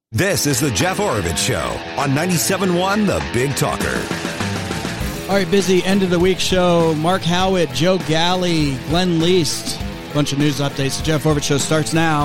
This is the Jeff Oravits Show on 97.1 The Big Talker. All right, busy end of the week show. Mark Howitt, Joe Galley, Glenn Least. Bunch of news updates. The Jeff Oravits Show starts now.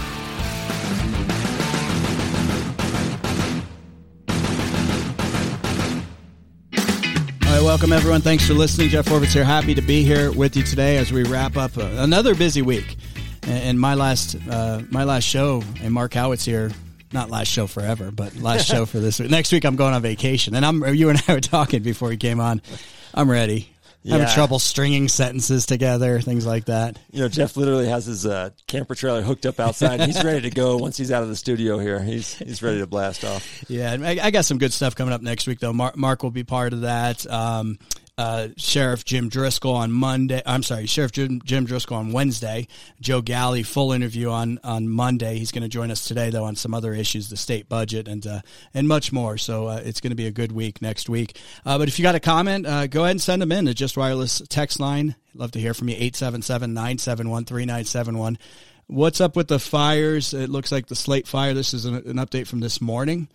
All right, welcome everyone. Thanks for listening. Jeff Oravits here. Happy to be here with you today as we wrap up another busy week. And my last show, and Mark Howitt's here. Not last show forever, but last show for this week. Next week I'm going on vacation, and you and I were talking before we came on. I'm ready. Yeah. Having trouble stringing sentences together, things like that. You know, Jeff literally has his camper trailer hooked up outside, and he's ready to go once he's out of the studio here. He's ready to blast off. Yeah, I got some good stuff coming up next week, though. Mark will be part of that. Sheriff Jim Driscoll on Monday. I'm sorry, Sheriff Jim Driscoll on Wednesday. Joe Galley, full interview on Monday. He's going to join us today, though, on some other issues, the state budget and much more. So it's going to be a good week next week. But if you got a comment, go ahead and send them in to Just Wireless text line. Love to hear from you, 877-971-3971. What's up with the fires? It looks like the Slate fire. This is an update from this morning.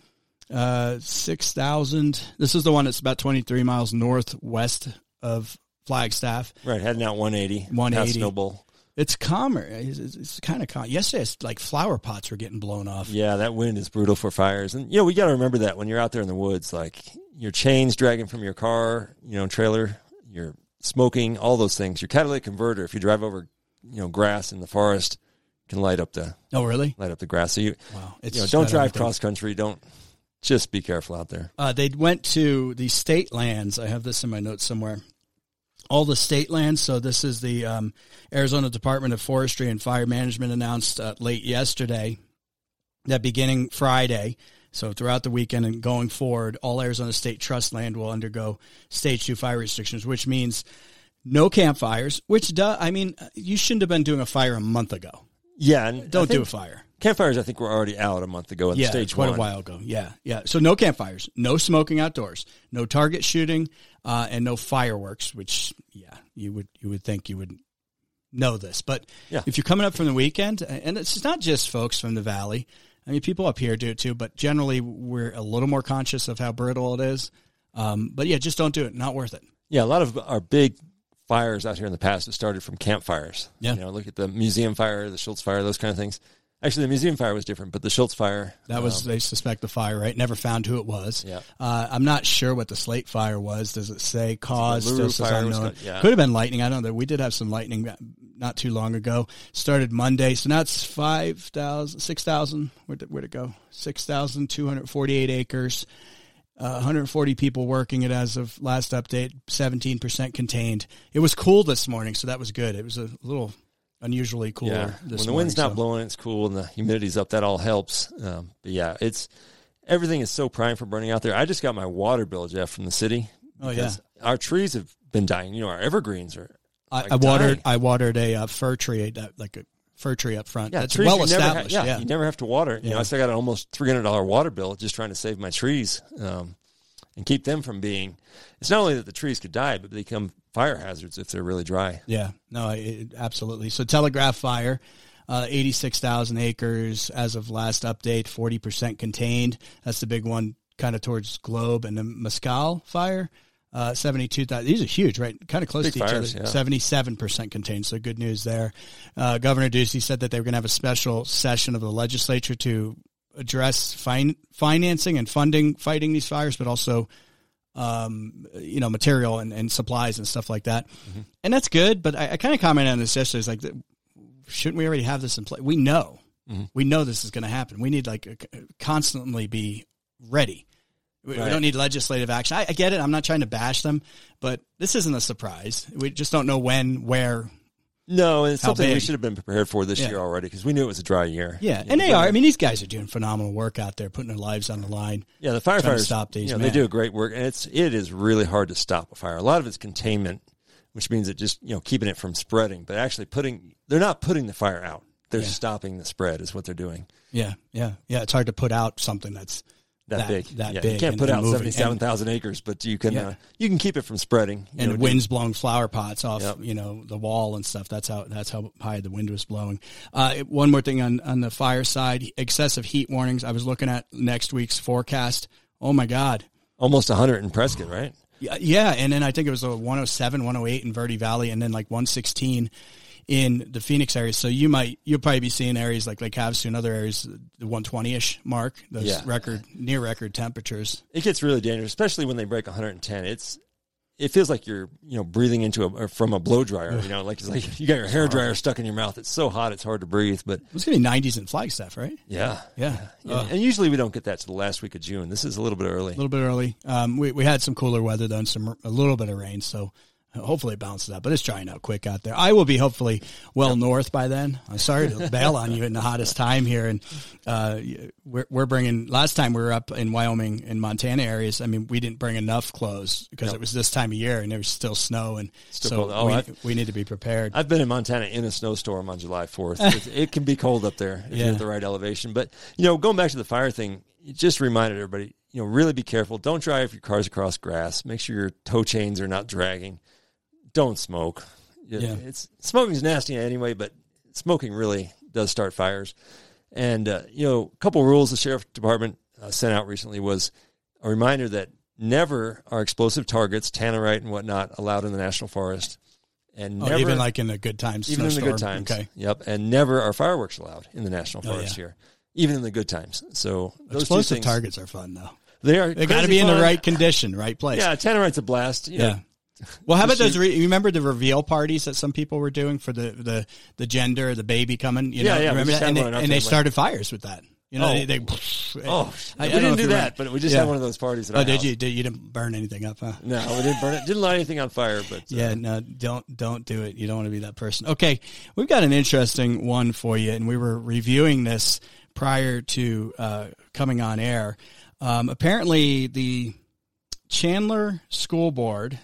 6,000. This is the one that's about 23 miles northwest of Flagstaff. Right, heading out 180. 180. Snowball. It's calmer. It's kind of calm. Yesterday, it's like flower pots were getting blown off. Yeah, that wind is brutal for fires. And, you know, we got to remember that when you're out there in the woods, like your chains dragging from your car, you know, trailer, you're smoking, all those things. Your catalytic converter, if you drive over, you know, grass in the forest, can light up the light up the grass. So don't drive cross country. Don't. Just be careful out there. They went to the state lands. I have this in my notes somewhere. All the state lands. So this is the Arizona Department of Forestry and Fire Management announced late yesterday that beginning Friday, so throughout the weekend and going forward, all Arizona State Trust land will undergo Stage 2 fire restrictions, which means no campfires, you shouldn't have been doing a fire a month ago. Yeah. And don't do a fire. Campfires, I think, were already out a month ago in stage one. Quite a while ago. Yeah. So no campfires, no smoking outdoors, no target shooting, and no fireworks. Which, you would think you would know this, but if you're coming up from the weekend, and it's not just folks from the valley. I mean, people up here do it too, but generally we're a little more conscious of how brittle it is. But just don't do it. Not worth it. Yeah, a lot of our big fires out here in the past have started from campfires. Yeah. You know, look at the museum fire, the Schultz fire, those kind of things. Actually, the museum fire was different, but the Schultz fire... That was, they suspect the fire, right? Never found who it was. Yeah. I'm not sure what the Slate fire was. Does it say cause? Still says unknown. Could have been lightning. I don't know. We did have some lightning not too long ago. Started Monday, so now it's 6,000. Where'd it go? 6,248 acres. 140 people working it as of last update, 17% contained. It was cool this morning, so that was good. It was a little... unusually cooler this morning. When the wind's not blowing, it's cool, and the humidity's up, that all helps. Everything is so prime for burning out there. I just got my water bill, Jeff, from the city. Oh, yeah. Our trees have been dying. You know, our evergreens are I watered a fir tree, like a fir tree up front. Yeah, that's well established. You never have to water. You know, I still got an almost $300 water bill just trying to save my trees and keep them from being. It's not only that the trees could die, but they become fire hazards if they're really dry. Yeah, no, absolutely. So Telegraph Fire, 86,000 acres as of last update, 40% contained. That's the big one kind of towards Globe. And the Mescal Fire, 72,000. These are huge, right? Kind of close big to fires, each other. 77% contained, so good news there. Governor Ducey said that they were going to have a special session of the legislature to address financing and funding fighting these fires, but also material and supplies and stuff like that. Mm-hmm. And that's good, but I kind of commented on this yesterday. It's like, shouldn't we already have this in place? We know. Mm-hmm. We know this is going to happen. We need constantly be ready. We don't need legislative action. I get it. I'm not trying to bash them, but this isn't a surprise. We just don't know when, where. No, and it's something we should have been prepared for this year already because we knew it was a dry year. Yeah, and they are. I mean, these guys are doing phenomenal work out there, putting their lives on the line. Yeah, the firefighters stop these. They do a great work, and it is really hard to stop a fire. A lot of it's containment, which means it just keeping it from spreading. But actually, they're not putting the fire out. They're stopping the spread, is what they're doing. Yeah. It's hard to put out something that's that big. That yeah, big. You can't put out 77,000 acres, but you can keep it from spreading. And winds blowing flower pots off, the wall and stuff. That's how high the wind was blowing. One more thing on the fire side, excessive heat warnings. I was looking at next week's forecast. Oh my God. Almost 100 in Prescott, right? Yeah. And then I think it was a 107, 108 in Verde Valley, and then like 116 in the Phoenix area. So you'll probably be seeing areas like Lake Havasu and other areas, the 120-ish mark, those near record temperatures. It gets really dangerous, especially when they break 110. It feels like you're, breathing from a blow dryer, like it's like you got your hair dryer stuck in your mouth. It's so hot, it's hard to breathe, but it's going to be 90s in Flagstaff, right? Yeah. And usually we don't get that to the last week of June. This is a little bit early. We had some cooler weather, though, and a little bit of rain. So hopefully it balances out, but it's drying out quick out there. I will be hopefully north by then. I'm sorry to bail on you in the hottest time here. And we're bringing, last time we were up in Wyoming and Montana areas, I mean, we didn't bring enough clothes because it was this time of year and there was still snow. And still so we need to be prepared. I've been in Montana in a snowstorm on July 4th. It can be cold up there if you're at the right elevation. But, going back to the fire thing, it just reminded everybody, really be careful. Don't drive your cars across grass. Make sure your tow chains are not dragging. Don't smoke. Smoking's nasty anyway, but smoking really does start fires. And, a couple rules the sheriff department sent out recently was a reminder that never are explosive targets, tannerite and whatnot, allowed in the national forest. And never, even like in the good times. Even in the good times. Okay. Yep. And never are fireworks allowed in the national forest here, even in the good times. So those explosive targets are fun, though. They are. They got to be in the right condition, right place. Yeah, tannerite's a blast. Yeah. Well, how about those? You remember the reveal parties that some people were doing for the gender, the baby coming? Remember that? And they started fires with that. We didn't do that, but we just had one of those parties. At our house. You didn't burn anything up, huh? No, we didn't burn it. Didn't light anything on fire, but no, don't do it. You don't want to be that person. Okay, we've got an interesting one for you, and we wwere reviewing this prior to coming on air. Apparently, the Chandler School Board.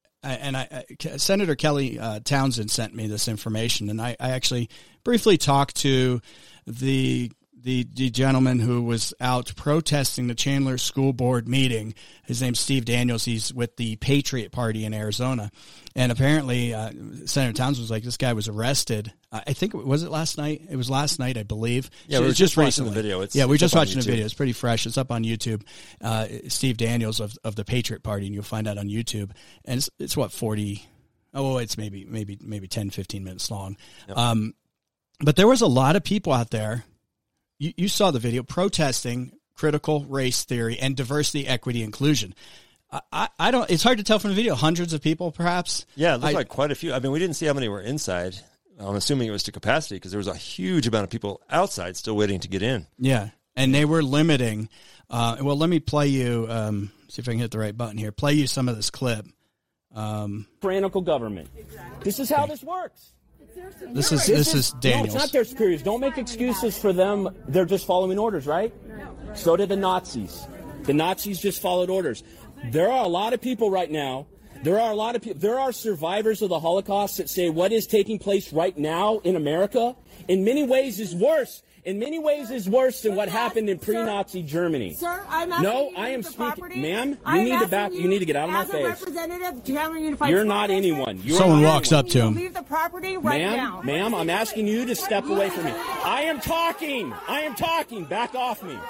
Senator Kelly Townsend sent me this information, and I actually briefly talked to the gentleman who was out protesting the Chandler School Board meeting. His name's Steve Daniels. He's with the Patriot Party in Arizona. And apparently Senator Townsend was like, this guy was arrested. I think, was it last night? It was last night, I believe. Yeah, we were just watching the video. We're just watching the video. It's pretty fresh. It's up on YouTube. Steve Daniels of the Patriot Party, and you'll find out on YouTube. And it's what, 40? Oh, it's maybe 10, 15 minutes long. Yep. But there was a lot of people out there. You saw the video protesting critical race theory and diversity, equity, inclusion. I don't. It's hard to tell from the video. Hundreds of people, perhaps. Yeah, it looked like quite a few. I mean, we didn't see how many were inside. I'm assuming it was to capacity because there was a huge amount of people outside still waiting to get in. Yeah, and they were limiting. Well, let me play you. See if I can hit the right button here. Play you some of this clip. Tyrannical government. This is how this works. This is Daniels. No, it's not their superiors. Don't make excuses for them. They're just following orders, right? So did the Nazis. The Nazis just followed orders. There are a lot of people right now. There are survivors of the Holocaust that say what is taking place right now in America in many ways is worse. In many ways is worse than what happened in pre-Nazi Germany. Sir, I'm asking no, I am speaking. Ma'am, you need to get out of my face. You're not anyone. Someone walks up to him. Leave the property right now. Ma'am, I'm asking you to step away from me. I am talking. Back off me.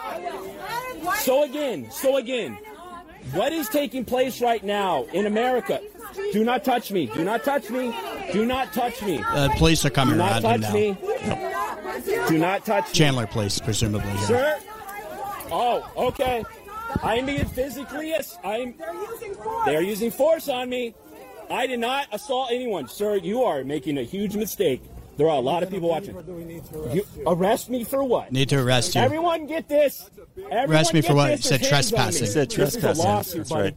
So again, what is taking place right now in America? Do not touch me. Do not touch me. Do not touch me. Police are coming around him now. Me. Do not touch me. Chandler Police, presumably. Here. Sir? Oh, okay. I'm being physically... They're using force on me. I did not assault anyone. Sir, you are making a huge mistake. There are a lot of people watching. You arrest me for what? Need to arrest you. Everyone get this. Arrest me for what? It said trespassing. It said trespassing. This is a lawsuit, That's right.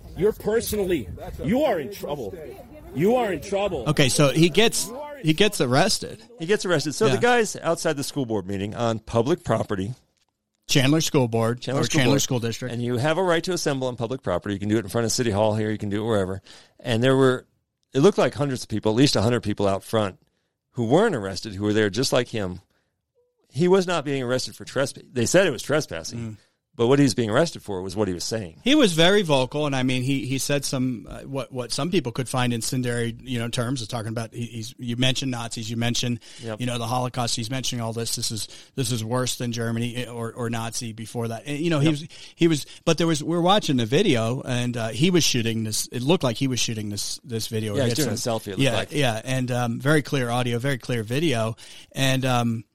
You are in trouble. You are in trouble. Okay, so he gets arrested. He gets arrested. So the guy's outside the school board meeting on public property. Chandler School Board Chandler School District. And you have a right to assemble on public property. You can do it in front of City Hall here. You can do it wherever. And it looked like hundreds of people, at least 100 people out front who weren't arrested, who were there just like him. He was not being arrested for trespassing. They said it was trespassing, But what he was being arrested for was what he was saying. He was very vocal, and I mean, he said some what some people could find incendiary, terms of talking about. You mentioned Nazis, you mentioned the Holocaust. He's mentioning all this. This is worse than Germany or Nazi before that. And, he was. But we're watching the video, and he was shooting this. It looked like he was shooting this video. Yeah, he's doing a selfie. It looked like. Yeah, and very clear audio, very clear video, and.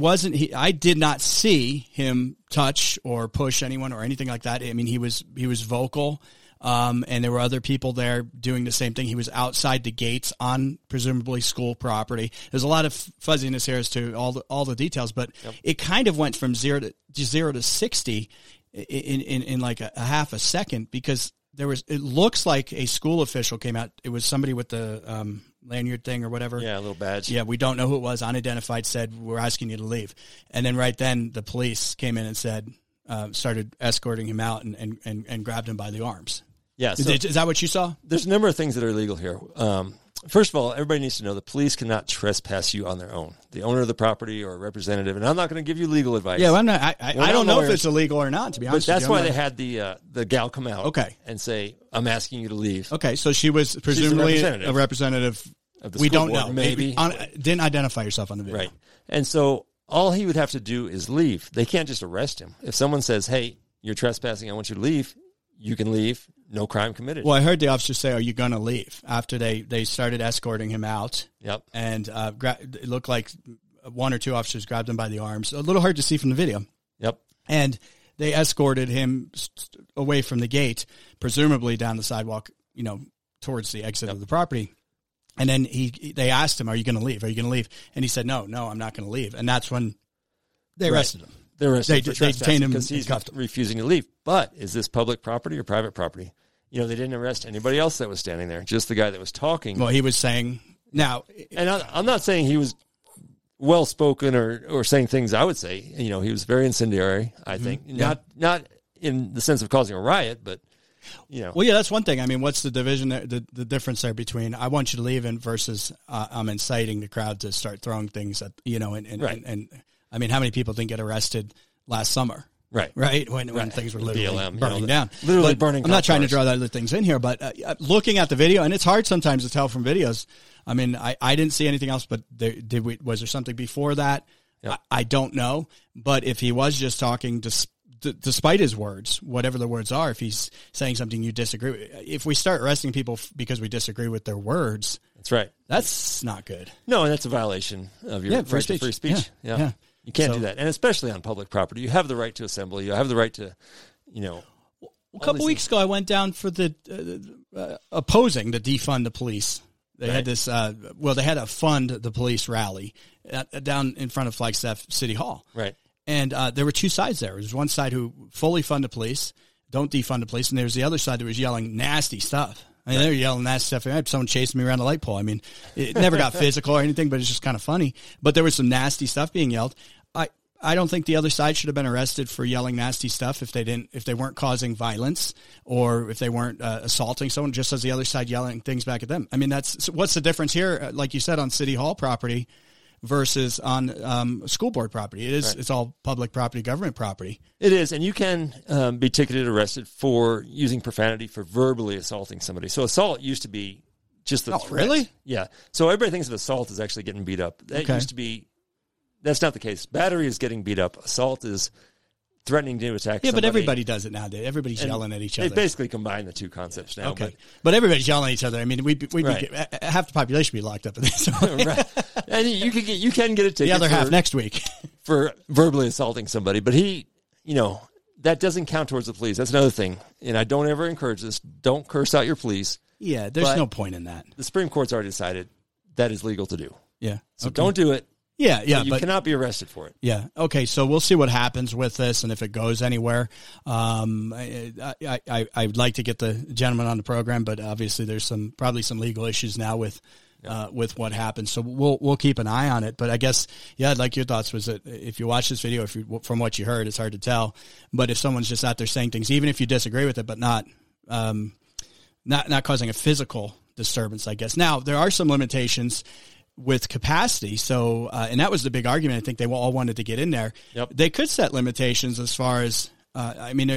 I did not see him touch or push anyone or anything like that. I mean, he was vocal, and there were other people there doing the same thing. He was outside the gates on presumably school property. There's a lot of fuzziness here as to all the details, but it kind of went from 0 to 60 in like a half a second, because it looks like a school official came out. It was somebody with the lanyard thing or whatever. Yeah, a little badge. Yeah, we don't know who it was. Unidentified, said, we're asking you to leave. And then right then the police came in and said, started escorting him out and grabbed him by the arms. Yeah. So is that what you saw? There's a number of things that are illegal here. First of all, everybody needs to know the police cannot trespass you on their own. The owner of the property or a representative, and I'm not going to give you legal advice. Yeah, well, I'm not. I don't know if it's illegal or not, to be honest. But that's why they had the gal come out. Okay. And say, I'm asking you to leave. Okay, so she was presumably a representative of the we school don't board, know. Maybe didn't identify yourself on the video. Right. And so all he would have to do is leave. They can't just arrest him. If someone says, hey, you're trespassing, I want you to leave, you can leave. No crime committed. Well, I heard the officer say, are you going to leave? After they started escorting him out. Yep. And it looked like one or two officers grabbed him by the arms. A little hard to see from the video. Yep. And they escorted him away from the gate, presumably down the sidewalk, towards the exit of the property. And then they asked him, are you going to leave? Are you going to leave? And he said, no, I'm not going to leave. And that's when they arrested him. They arrested him they detained him because he's refusing to leave. But is this public property or private property? They didn't arrest anybody else that was standing there, just the guy that was talking. Well, he was saying now. And I'm not saying he was well-spoken or saying things I would say. He was very incendiary, I think. Yeah. Not in the sense of causing a riot, but, Well, yeah, that's one thing. I mean, what's the division, the difference there between I want you to leave and versus I'm inciting the crowd to start throwing things at, right. And I mean, how many people didn't get arrested last summer? Right. When things were literally BLM, burning down. Literally burning. I'm not trying to draw the other things in here, but looking at the video, and it's hard sometimes to tell from videos. I mean, I didn't see anything else, but was there something before that? Yep. I don't know. But if he was just talking despite his words, whatever the words are, if he's saying something you disagree with, if we start arresting people because we disagree with their words, that's right. That's not good. No, and that's a violation of your right to free speech. Yeah. You can't do that. And especially on public property. You have the right to assemble. You have the right to, A couple weeks ago, I went down for the opposing the defund the police. They had this, they had a fund the police rally down in front of Flagstaff City Hall. Right. And there were two sides there. There was one side who fully fund the police, don't defund the police, and there was the other side that was yelling nasty stuff. I mean, they were yelling nasty stuff. I had someone chasing me around the light pole. I mean, it never got physical or anything, but it's just kind of funny. But there was some nasty stuff being yelled. I don't think the other side should have been arrested for yelling nasty stuff if they weren't causing violence or if they weren't assaulting someone, just as the other side yelling things back at them. I mean, what's the difference here? Like you said, on City Hall property versus on school board property. It's all public property, government property. It is, and you can be ticketed, arrested for using profanity, for verbally assaulting somebody. So assault used to be just the threat. Really? Yeah. So everybody thinks of assault as actually getting beat up. That used to be. That's not the case. Battery is getting beat up. Assault is threatening to attack somebody. Yeah, but everybody does it nowadays. Everybody's yelling at each other. They basically combine the two concepts now. Okay. But everybody's yelling at each other. I mean, half the population would be locked up in this. Right. And you can get a ticket. The other half next week. For verbally assaulting somebody. But that doesn't count towards the police. That's another thing. And I don't ever encourage this. Don't curse out your police. Yeah, there's no point in that. The Supreme Court's already decided that is legal to do. Yeah. So don't do it. Yeah, but you cannot be arrested for it. Yeah. Okay. So we'll see what happens with this and if it goes anywhere. I'd like to get the gentleman on the program, but obviously there's probably some legal issues now with what happened. So we'll keep an eye on it. But I guess, I'd like your thoughts. Was that if you watch this video, from what you heard, it's hard to tell. But if someone's just out there saying things, even if you disagree with it, but not causing a physical disturbance, I guess. Now there are some limitations with capacity. So, and that was the big argument. I think they all wanted to get in there. Yep. They could set limitations as far as I mean,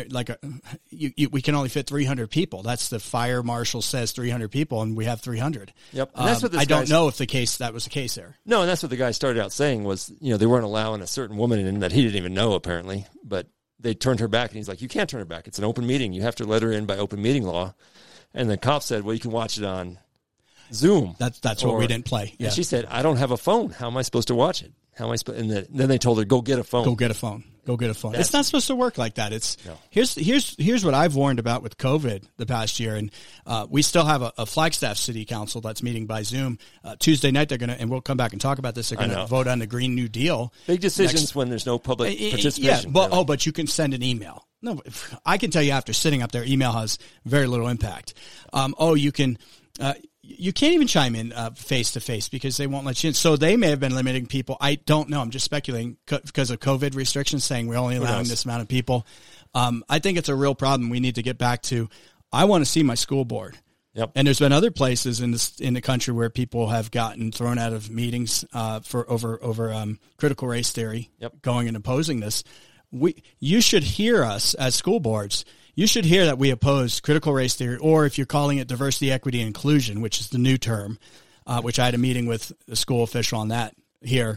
we can only fit 300 people. That's the fire marshal says 300 people, and we have 300. Yep. And that's what I don't know if that was the case there. No, and that's what the guy started out saying was, they weren't allowing a certain woman in that he didn't even know apparently, but they turned her back, and he's like, you can't turn her back. It's an open meeting. You have to let her in by open meeting law. And the cop said, well, you can watch it on Zoom. That's what we didn't play. Yeah. And she said, I don't have a phone. How am I supposed to watch it? And then they told her, go get a phone. Go get a phone. It's not supposed to work like that. Here's what I've warned about with COVID the past year. And we still have a Flagstaff City Council that's meeting by Zoom. Tuesday night, and we'll come back and talk about this, they're going to vote on the Green New Deal. Big decisions when there's no public participation. Yeah, but you can send an email. No, I can tell you after sitting up there, email has very little impact. You can... you can't even chime in face-to-face because they won't let you in. So they may have been limiting people. I don't know. I'm just speculating because of COVID restrictions saying we're only allowing this amount of people. I think it's a real problem. We need to get back to, I want to see my school board. Yep. And there's been other places in the country where people have gotten thrown out of meetings for over critical race theory, going and opposing this. You should hear us as school boards. You should hear that we oppose critical race theory, or if you're calling it diversity, equity, and inclusion, which is the new term, which I had a meeting with a school official on that here.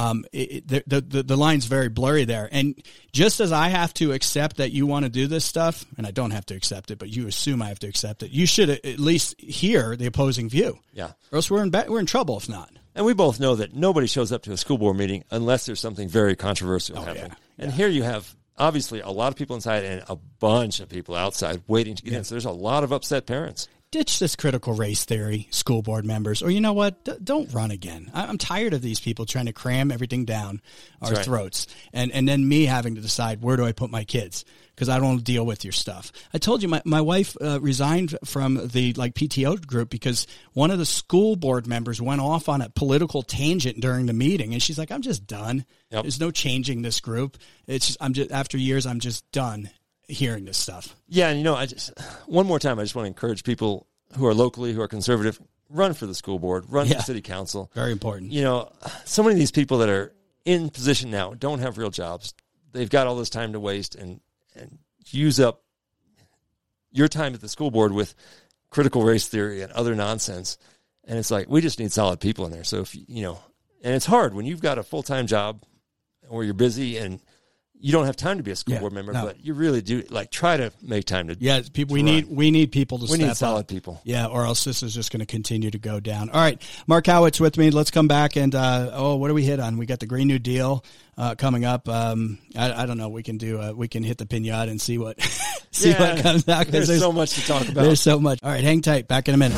The line's very blurry there. And just as I have to accept that you want to do this stuff, and I don't have to accept it, but you assume I have to accept it, you should at least hear the opposing view. Yeah. Or else we're in trouble if not. And we both know that nobody shows up to a school board meeting unless there's something very controversial happening. Yeah. And here you have obviously a lot of people inside and a bunch of people outside waiting to get in. So there's a lot of upset parents. Ditch this critical race theory, school board members, or you know what? Don't run again. I'm tired of these people trying to cram everything down our throats. And then me having to decide, where do I put my kids? Because I don't want to deal with your stuff. I told you my wife resigned from the PTO group because one of the school board members went off on a political tangent during the meeting, and she's like, "I'm just done. Yep. There's no changing this group. After years, I'm just done hearing this stuff." Yeah, and one more time, I just want to encourage people who are locally, who are conservative, run for the school board, run for city council. Very important. So many of these people that are in position now don't have real jobs. They've got all this time to waste and use up your time at the school board with critical race theory and other nonsense. And it's like, we just need solid people in there. So if and it's hard when you've got a full-time job or you're busy and you don't have time to be a school board member, but you really do try to make time to. Yeah, people. We need people to. We need solid people. Yeah, or else this is just going to continue to go down. All right, Mark Howitt's with me. Let's come back and what do we hit on? We got the Green New Deal coming up. I don't know. We can hit the pinata and see what what comes out. There's so much to talk about. There's so much. All right, hang tight. Back in a minute.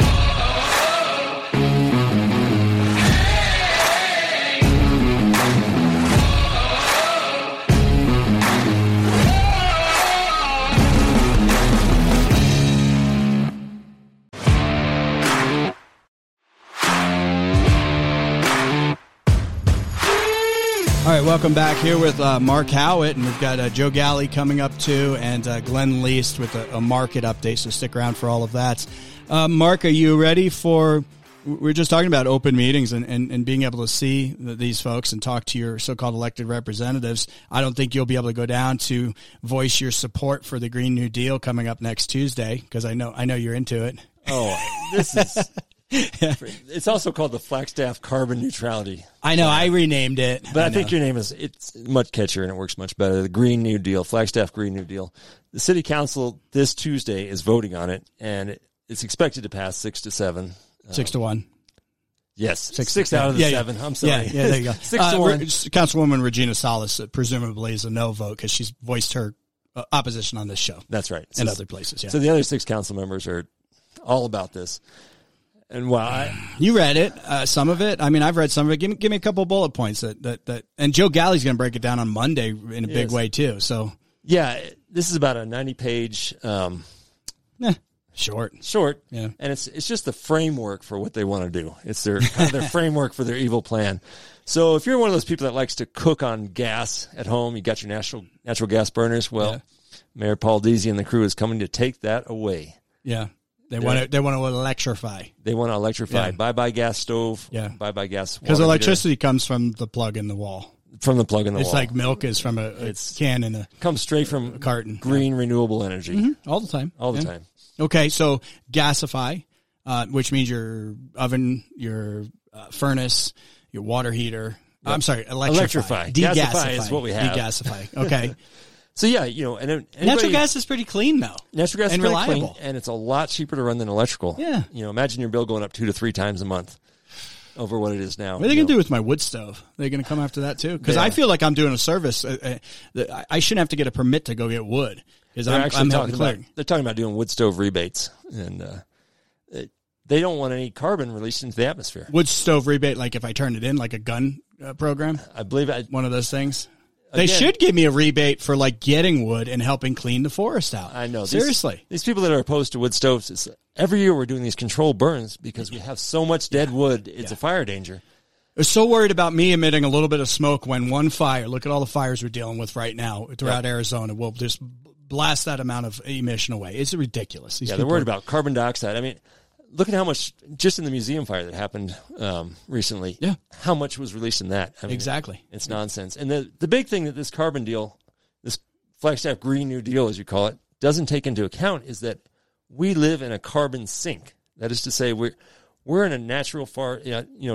All right, welcome back here with Mark Howitt, and we've got Joe Galley coming up too, and Glenn Least with a market update, so stick around for all of that. Mark, are you ready for, we're just talking about open meetings and being able to see these folks and talk to your so-called elected representatives. I don't think you'll be able to go down to voice your support for the Green New Deal coming up next Tuesday, because I know you're into it. Oh, this is... It's also called the Flagstaff Carbon Neutrality. I know, I renamed it. But I think your name it's much catchier and it works much better. The Green New Deal, Flagstaff Green New Deal. The City Council this Tuesday is voting on it, and it's expected to pass 6-7. 6-1. Yes, six out of the 7. I'm sorry. Yeah, there you go. 6-1. Councilwoman Regina Salas presumably is a no vote because she's voiced her opposition on this show. That's right. And other places, yeah. So the other 6 council members are all about this. And you read it, some of it. I mean, I've read some of it. Give me a couple of bullet points that and Joe Galley's going to break it down on Monday in a big way too. So yeah, this is about a 90-page, short. Yeah, and it's just the framework for what they want to do. It's their framework for their evil plan. So if you're one of those people that likes to cook on gas at home, you got your natural gas burners. Well, Mayor Paul Deasy and the crew is coming to take that away. Yeah. They want to electrify. They want to electrify. Yeah. Bye-bye gas stove. Yeah. Bye-bye gas water because electricity comes from the plug in the wall. from the plug in the wall. It's like milk is from a can in a comes straight from carton. Green renewable energy. Mm-hmm. All the time. All the time. Okay, so gasify, which means your oven, your furnace, your water heater. Yep. I'm sorry, electrify. Degasify is what we have. Degasify. Okay. So yeah, you know, and natural gas is pretty clean though. Natural gas and is pretty reliable, clean, and it's a lot cheaper to run than electrical. Yeah. You know, imagine your bill going up 2 to 3 times a month over what it is now. What are they going to do with my wood stove? They're going to come after that too? Because I feel like I'm doing a service. I shouldn't have to get a permit to go get wood. Because I'm talking about, they're talking about doing wood stove rebates, and they don't want any carbon released into the atmosphere. Wood stove rebate, like if I turn it in, like a gun program. I believe one of those things. They should give me a rebate for like getting wood and helping clean the forest out. I know. Seriously. These people that are opposed to wood stoves, every year we're doing these controlled burns because we have so much dead wood. It's a fire danger. They're so worried about me emitting a little bit of smoke when one fire, look at all the fires we're dealing with right now throughout Arizona, will just blast that amount of emission away. It's ridiculous. They're worried about carbon dioxide. I mean, look at how much, just in the museum fire that happened recently, how much was released in that. I mean, exactly. It's nonsense. And the big thing that this carbon deal, this Flagstaff Green New Deal, as you call it, doesn't take into account is that we live in a carbon sink. That is to say, we're in a national forest,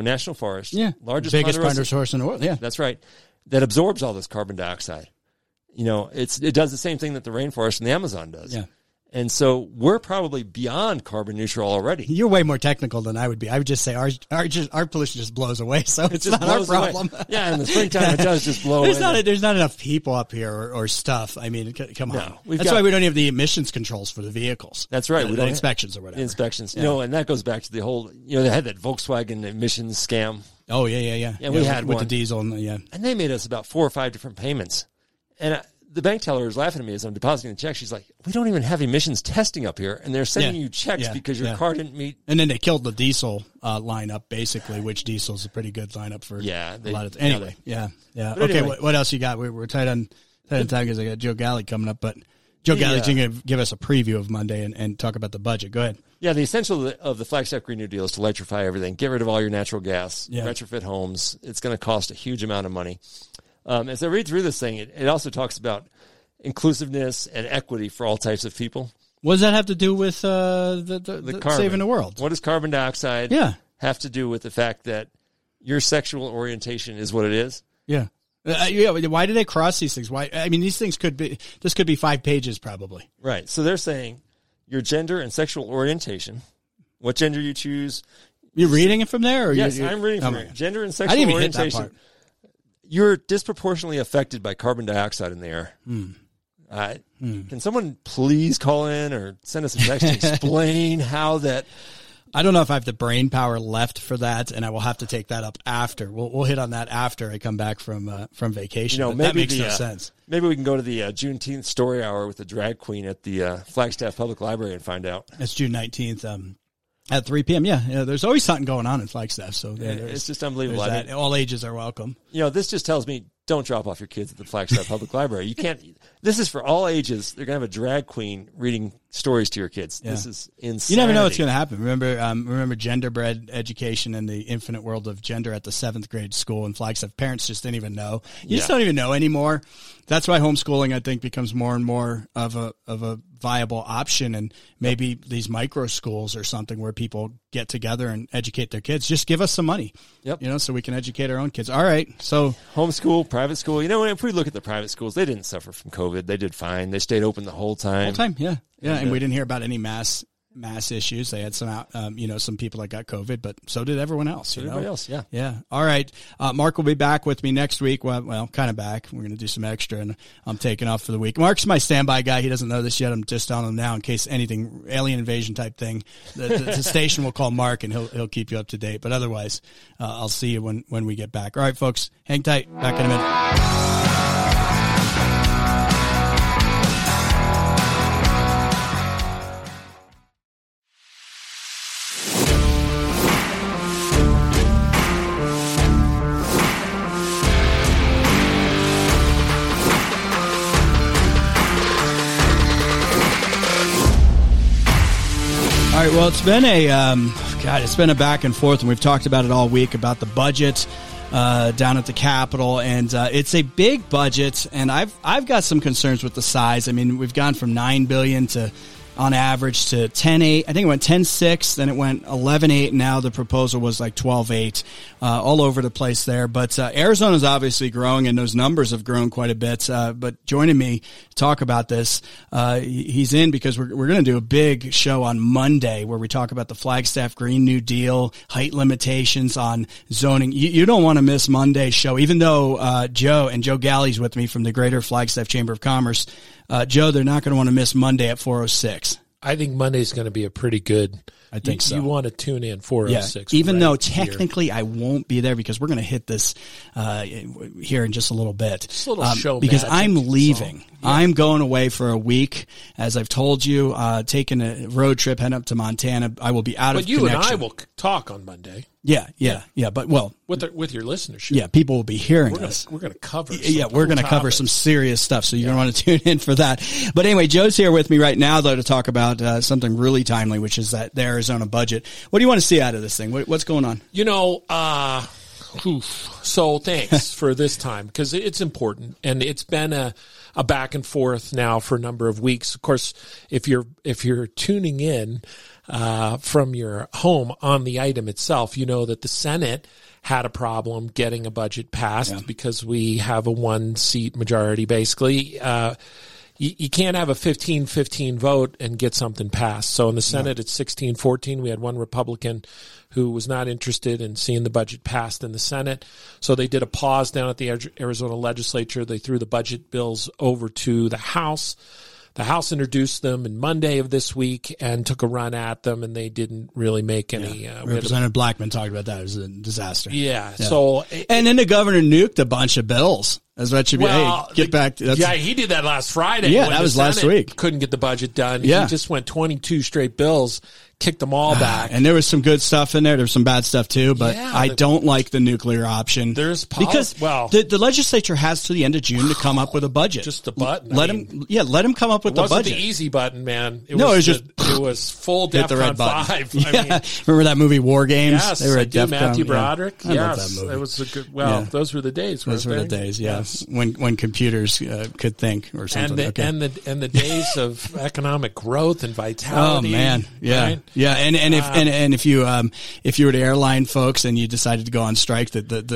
largest biggest ponderosa source in the world. Yeah, that's right. That absorbs all this carbon dioxide. You know, it does the same thing that the rainforest and the Amazon does. Yeah. And so we're probably beyond carbon neutral already. You're way more technical than I would be. I would just say our pollution just blows away, so it's not our problem. Yeah, in the springtime it does just blow away. There's not enough people up here or stuff. I mean, come on. That's why we don't have the emissions controls for the vehicles. That's right. The inspections or whatever. Inspections. Yeah. And that goes back to the whole, they had that Volkswagen emissions scam. Oh, yeah. And we had with the diesel. And they made us about 4 or 5 different payments. And the bank teller was laughing at me as I'm depositing the check. She's like, we don't even have emissions testing up here, and they're sending you checks because your car didn't meet. And then they killed the diesel lineup, basically, which diesel is a pretty good lineup for a lot of. Anyway, yeah. Okay, anyway. What else you got? We're tight on time because I got Joe Galley coming up, but Joe Galley's going to give us a preview of Monday and talk about the budget. Go ahead. Yeah, the essential of the Flagstaff Green New Deal is to electrify everything, get rid of all your natural gas, retrofit homes. It's going to cost a huge amount of money. As I read through this thing, it also talks about inclusiveness and equity for all types of people. What does that have to do with the saving the world? What does carbon dioxide have to do with the fact that your sexual orientation is what it is? Yeah. Why do they cross these things? Why? I mean, these things could be 5 pages probably. Right. So they're saying your gender and sexual orientation, what gender you choose. You're reading it from there? Or yes, I'm reading from there. Gender and sexual orientation. Hit that part. You're disproportionately affected by carbon dioxide in the air. Can someone please call in or send us a text to explain how that? I don't know if I have the brain power left for that, and I will have to take that up after. We'll hit on that after I come back from vacation. Maybe that makes no sense. Maybe we can go to the Juneteenth story hour with the drag queen at the Flagstaff Public Library and find out. It's June 19th. At 3 p.m., yeah, there's always something going on in Flagstaff. So it's just unbelievable. All ages are welcome. This just tells me don't drop off your kids at the Flagstaff Public Library. You can't. This is for all ages. They're going to have a drag queen reading stories to your kids. Yeah. This is insane. You never know what's going to happen. Remember genderbread education and the infinite world of gender at the 7th grade school in Flagstaff. Parents just didn't even know. You just don't even know anymore. That's why homeschooling, I think, becomes more and more of a viable option, and maybe these micro schools or something where people get together and educate their kids. Just give us some money, so we can educate our own kids. All right, so homeschool, private school. If we look at the private schools, they didn't suffer from COVID. They did fine. They stayed open the whole time. And we didn't hear about any mass issues. They had some, some people that got COVID, but so did everyone else. Everybody else, yeah. Yeah. All right. Mark will be back with me next week. Well, kind of back. We're going to do some extra, and I'm taking off for the week. Mark's my standby guy. He doesn't know this yet. I'm just telling him now in case anything, alien invasion type thing. The station will call Mark, and he'll keep you up to date. But otherwise, I'll see you when we get back. All right, folks. Hang tight. Back in a minute. All right, well, it's been a back and forth, and we've talked about it all week, about the budget, down at the Capitol, and it's a big budget. And I've got some concerns with the size. I mean, we've gone from $9 billion to, on average, to 10.8. I think it went 10.6, then it went 11.8. Now the proposal was like 12.8, all over the place there. But Arizona's obviously growing, and those numbers have grown quite a bit. But joining me to talk about this, he's in because we're going to do a big show on Monday where we talk about the Flagstaff Green New Deal, height limitations on zoning. You don't want to miss Monday's show, even though Joe Galley's with me from the Greater Flagstaff Chamber of Commerce. Joe, they're not going to want to miss Monday at 4:06. I think Monday's going to be a pretty good. I think so. You want to tune in 4:06. Yeah, even right though here. technically I won't be there because we're going to hit this here in just a little bit. Just a little show because magic, I'm leaving. Yeah. I'm going away for a week, as I've told you, taking a road trip, heading up to Montana. I will be out of connection. But you and I will talk on Monday. Yeah. But with your listenership. Yeah, people will be hearing us. We're going to cover. We're going to cover some serious stuff, so you're going to want to tune in for that. But anyway, Joe's here with me right now, though, to talk about something really timely, which is the Arizona budget. What do you want to see out of this thing? What's going on? So thanks for this time, because it's important, and it's been a back and forth now for a number of weeks. Of course, if you're tuning in from your home on the item itself, you know that the Senate had a problem getting a budget passed because we have a 1-seat majority, basically. You can't have a 15-15 vote and get something passed. So in the Senate, it's 16-14. We had one Republican who was not interested in seeing the budget passed in the Senate. So they did a pause down at the Arizona legislature. They threw the budget bills over to the House. The House introduced them on Monday of this week and took a run at them, and they didn't really make any. Representative Blackman talked about that. It was a disaster. Yeah. So, and then the governor nuked a bunch of bills. That's what should be. Well, get back. He did that last Friday. Yeah, when that was the Senate last week. Couldn't get the budget done. Yeah. He just went 22 straight bills, kicked them all back. And there was some good stuff in there. There was some bad stuff too, but I don't like the nuclear option. There's because the legislature has to the end of June to come up with a budget. Just a button. Let him come up with the budget. It wasn't the easy button, man. It was full DEFCON 5. Yeah. I mean, remember that movie War Games? Yes, they were at DEFCON. Matthew Broderick. Yeah. I love that movie. It was a good. Those were the days. Those were the days. Yeah, yes. When computers could think or something. And the days of economic growth and vitality. Oh man, yeah, right? yeah. And if you were the airline folks and you decided to go on strike,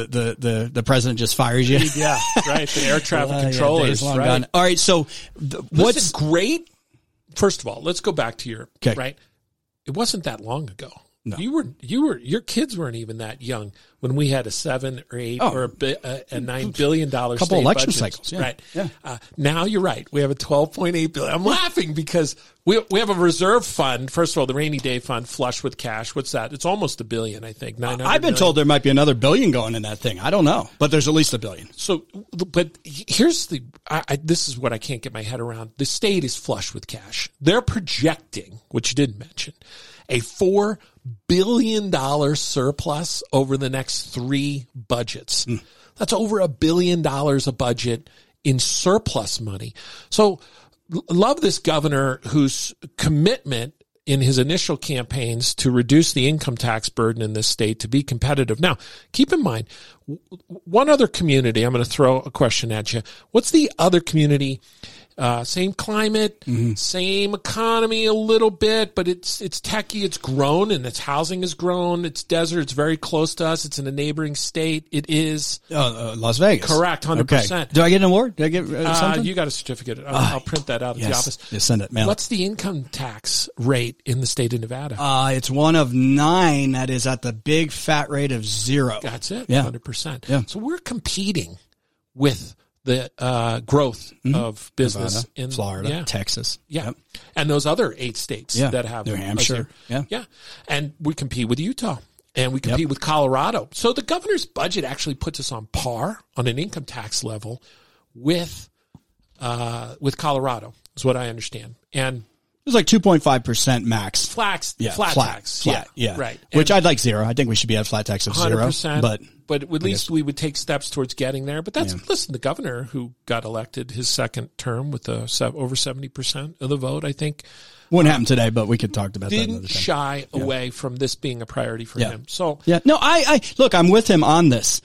the president just fires you. Yeah, right. The air traffic controllers. Right. Gone. All right. So what's great? First of all, let's go back to Europe. Okay. Right. It wasn't that long ago. No. Your kids weren't even that young when we had a 7 or 8 or a $9 billion couple election budget. cycles, right? Yeah. Now you're right. We have a $12.8 billion. I'm laughing because we have a reserve fund. First of all, the rainy day fund flush with cash. What's that? It's almost $1 billion, I think. I've been told there might be another $1 billion going in that thing. I don't know, but there's at least $1 billion. So, but here's this is what I can't get my head around. The state is flush with cash. They're projecting, which you didn't mention, a $4 billion surplus over the next 3 budgets. That's over $1 billion a budget in surplus money. So love this governor whose commitment in his initial campaigns to reduce the income tax burden in this state to be competitive. Now, keep in mind, one other community, I'm going to throw a question at you. What's the other community? Same climate, same economy a little bit, but it's techie, it's grown, and its housing has grown. It's desert, it's very close to us. It's in a neighboring state. It is Las Vegas. Correct, 100%. Okay. Do I get an award? Do I get something? You got a certificate. I'll print that out at the office. Yes, send it, mail. What's the income tax rate in the state of Nevada? It's one of 9 that is at the big fat rate of 0. That's it, 100%. Yeah. So we're competing with the growth of business Nevada, in Florida, Texas. Yeah. Yep. And those other 8 states that have New Hampshire. Yeah. And we compete with Utah and we compete with Colorado. So the governor's budget actually puts us on par on an income tax level with Colorado, is what I understand. And it's like 2.5% max. Flat tax. Flat. Yeah. Right. Which I'd like 0. I think we should be at flat tax of 0. 100%. But but at least we would take steps towards getting there. But listen, the governor who got elected his second term with over 70% of the vote, I think. Wouldn't happen today, but we could talk about that another Didn't time. shy away from this being a priority for him. So no, I look, I'm with him on this.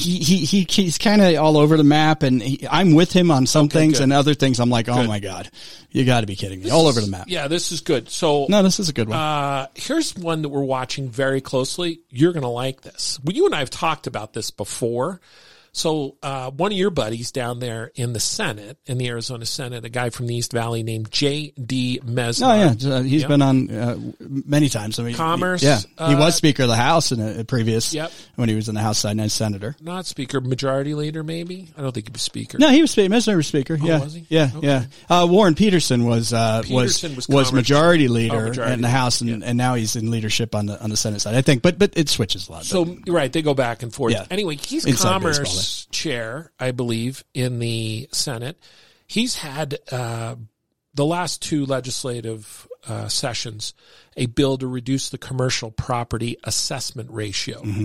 He's kind of all over the map, and I'm with him on some things, good. and other things I'm like, oh my God, you got to be kidding me! All over the map. Yeah, this is good. So no, this is a good one. Here's one that we're watching very closely. You're going to like this. Well, you and I have talked about this before. So one of your buddies down there in the Senate, in the Arizona Senate, a guy from the East Valley named J.D. Mesmer. Oh, yeah. He's been on many times. I mean, Commerce. he was Speaker of the House in a previous, when he was in the House side and Senator. Not Speaker, Majority Leader maybe? I don't think he was Speaker. No, he was Mesmer was Speaker. Oh, was he? Yeah, Okay. yeah. Warren Peterson was Commerce. Majority Leader Majority in the House, and now he's in leadership on the Senate side, I think. But it switches a lot. So, right, they go back and forth. Yeah. Anyway, he's Inside Commerce baseball, chair, I believe, in the Senate. He's had the last two legislative sessions a bill to reduce the commercial property assessment ratio. Mm-hmm.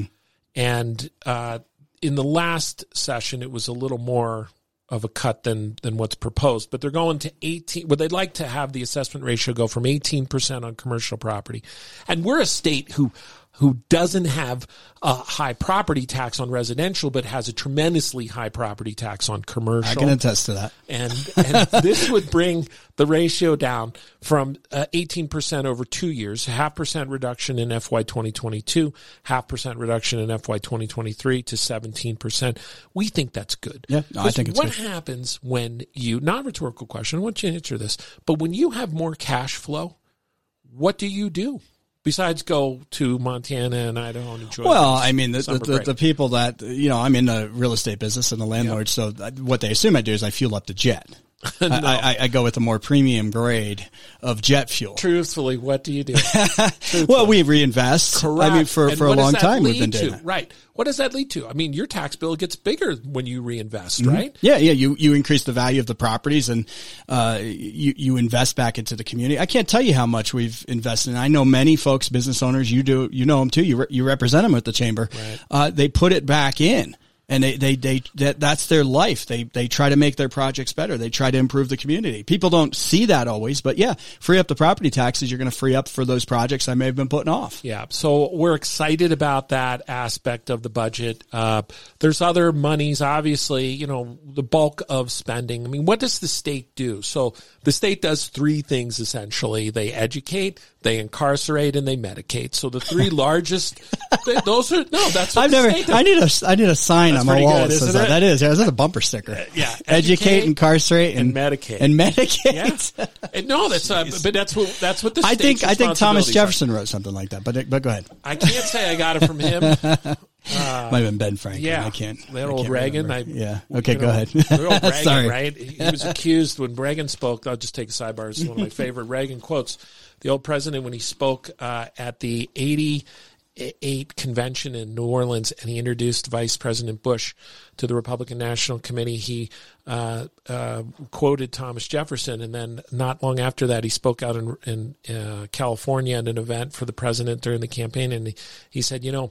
And in the last session, it was a little more of a cut than what's proposed, but they're going to 18. Well, they'd like to have the assessment ratio go from 18% on commercial property. And we're a state who doesn't have a high property tax on residential, but has a tremendously high property tax on commercial. I can attest to that. And this would bring the ratio down from 18% over 2 years, 0.5% reduction in FY 2022, 0.5% reduction in FY 2023 to 17%. We think that's good. Yeah, no, I think it's what good. happens when you, not a rhetorical question, I want you to answer this, but when you have more cash flow, what do? Besides go to Montana and Idaho and enjoy. Well, I mean, summer break. the people that, I'm in the real estate business and the landlord, so what they assume I do is I fuel up the jet. No. I go with a more premium grade of jet fuel. Truthfully, what do you do? Well, we reinvest. Correct. I mean, for a long time we've been doing that. Right. What does that lead to? I mean, your tax bill gets bigger when you reinvest, right? Yeah. You increase the value of the properties and you invest back into the community. I can't tell you how much we've invested. And I know many folks, business owners, you know them too. You represent them at the chamber. Right. They put it back in. And that's their life. They try to make their projects better. They try to improve the community. People don't see that always, but free up the property taxes. You're going to free up for those projects I may have been putting off. Yeah. So we're excited about that aspect of the budget. There's other monies, obviously, the bulk of spending. I mean, what does the state do? So the state does three things essentially. They educate, they incarcerate, and they medicate. So the three largest, that's what the state does. I need a sign on my pretty wall good, that says isn't that. it? That is a bumper sticker. Yeah. Educate, incarcerate, and medicate. And medicate. Yeah. And no, that's what the I state's think Thomas responsibilities Jefferson wrote something like that, but go ahead. I can't say I got it from him. Might have been Ben Franklin. Yeah, I can't. That old Reagan. Okay, go ahead. The old Reagan, Sorry. right? He was accused when Reagan spoke. I'll just take a sidebar. It's one of my favorite Reagan quotes. The old president, when he spoke at the 88 convention in New Orleans, and he introduced Vice President Bush to the Republican National Committee, he quoted Thomas Jefferson, and then not long after that, he spoke out in California at an event for the president during the campaign, and he said, you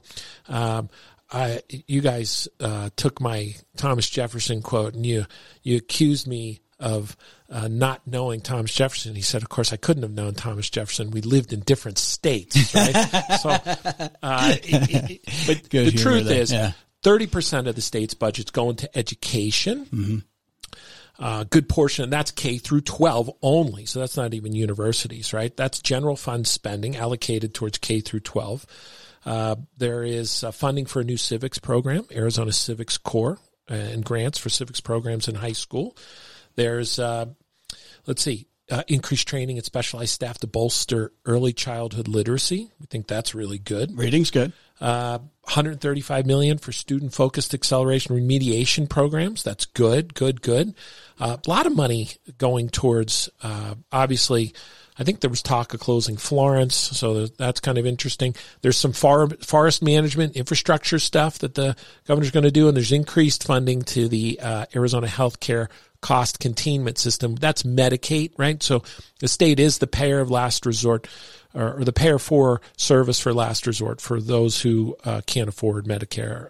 guys took my Thomas Jefferson quote, and you accused me of not knowing Thomas Jefferson. He said, of course, I couldn't have known Thomas Jefferson. We lived in different states, right? But the truth is, 30% of the state's budget's going to education. Mm-hmm. Good portion, and that's K through 12 only. So that's not even universities, right? That's general fund spending allocated towards K through 12. There is funding for a new civics program, Arizona Civics Corps, and grants for civics programs in high school. There's, increased training and specialized staff to bolster early childhood literacy. We think that's really good. Reading's good. $135 million for student-focused acceleration remediation programs. That's good. A lot of money going towards, obviously, I think there was talk of closing Florence, so that's kind of interesting. There's some forest management infrastructure stuff that the governor's going to do, and there's increased funding to the Arizona Healthcare Cost Containment System. That's Medicaid, right? So the state is the payer of last resort or the payer for service for last resort for those who can't afford Medicaid,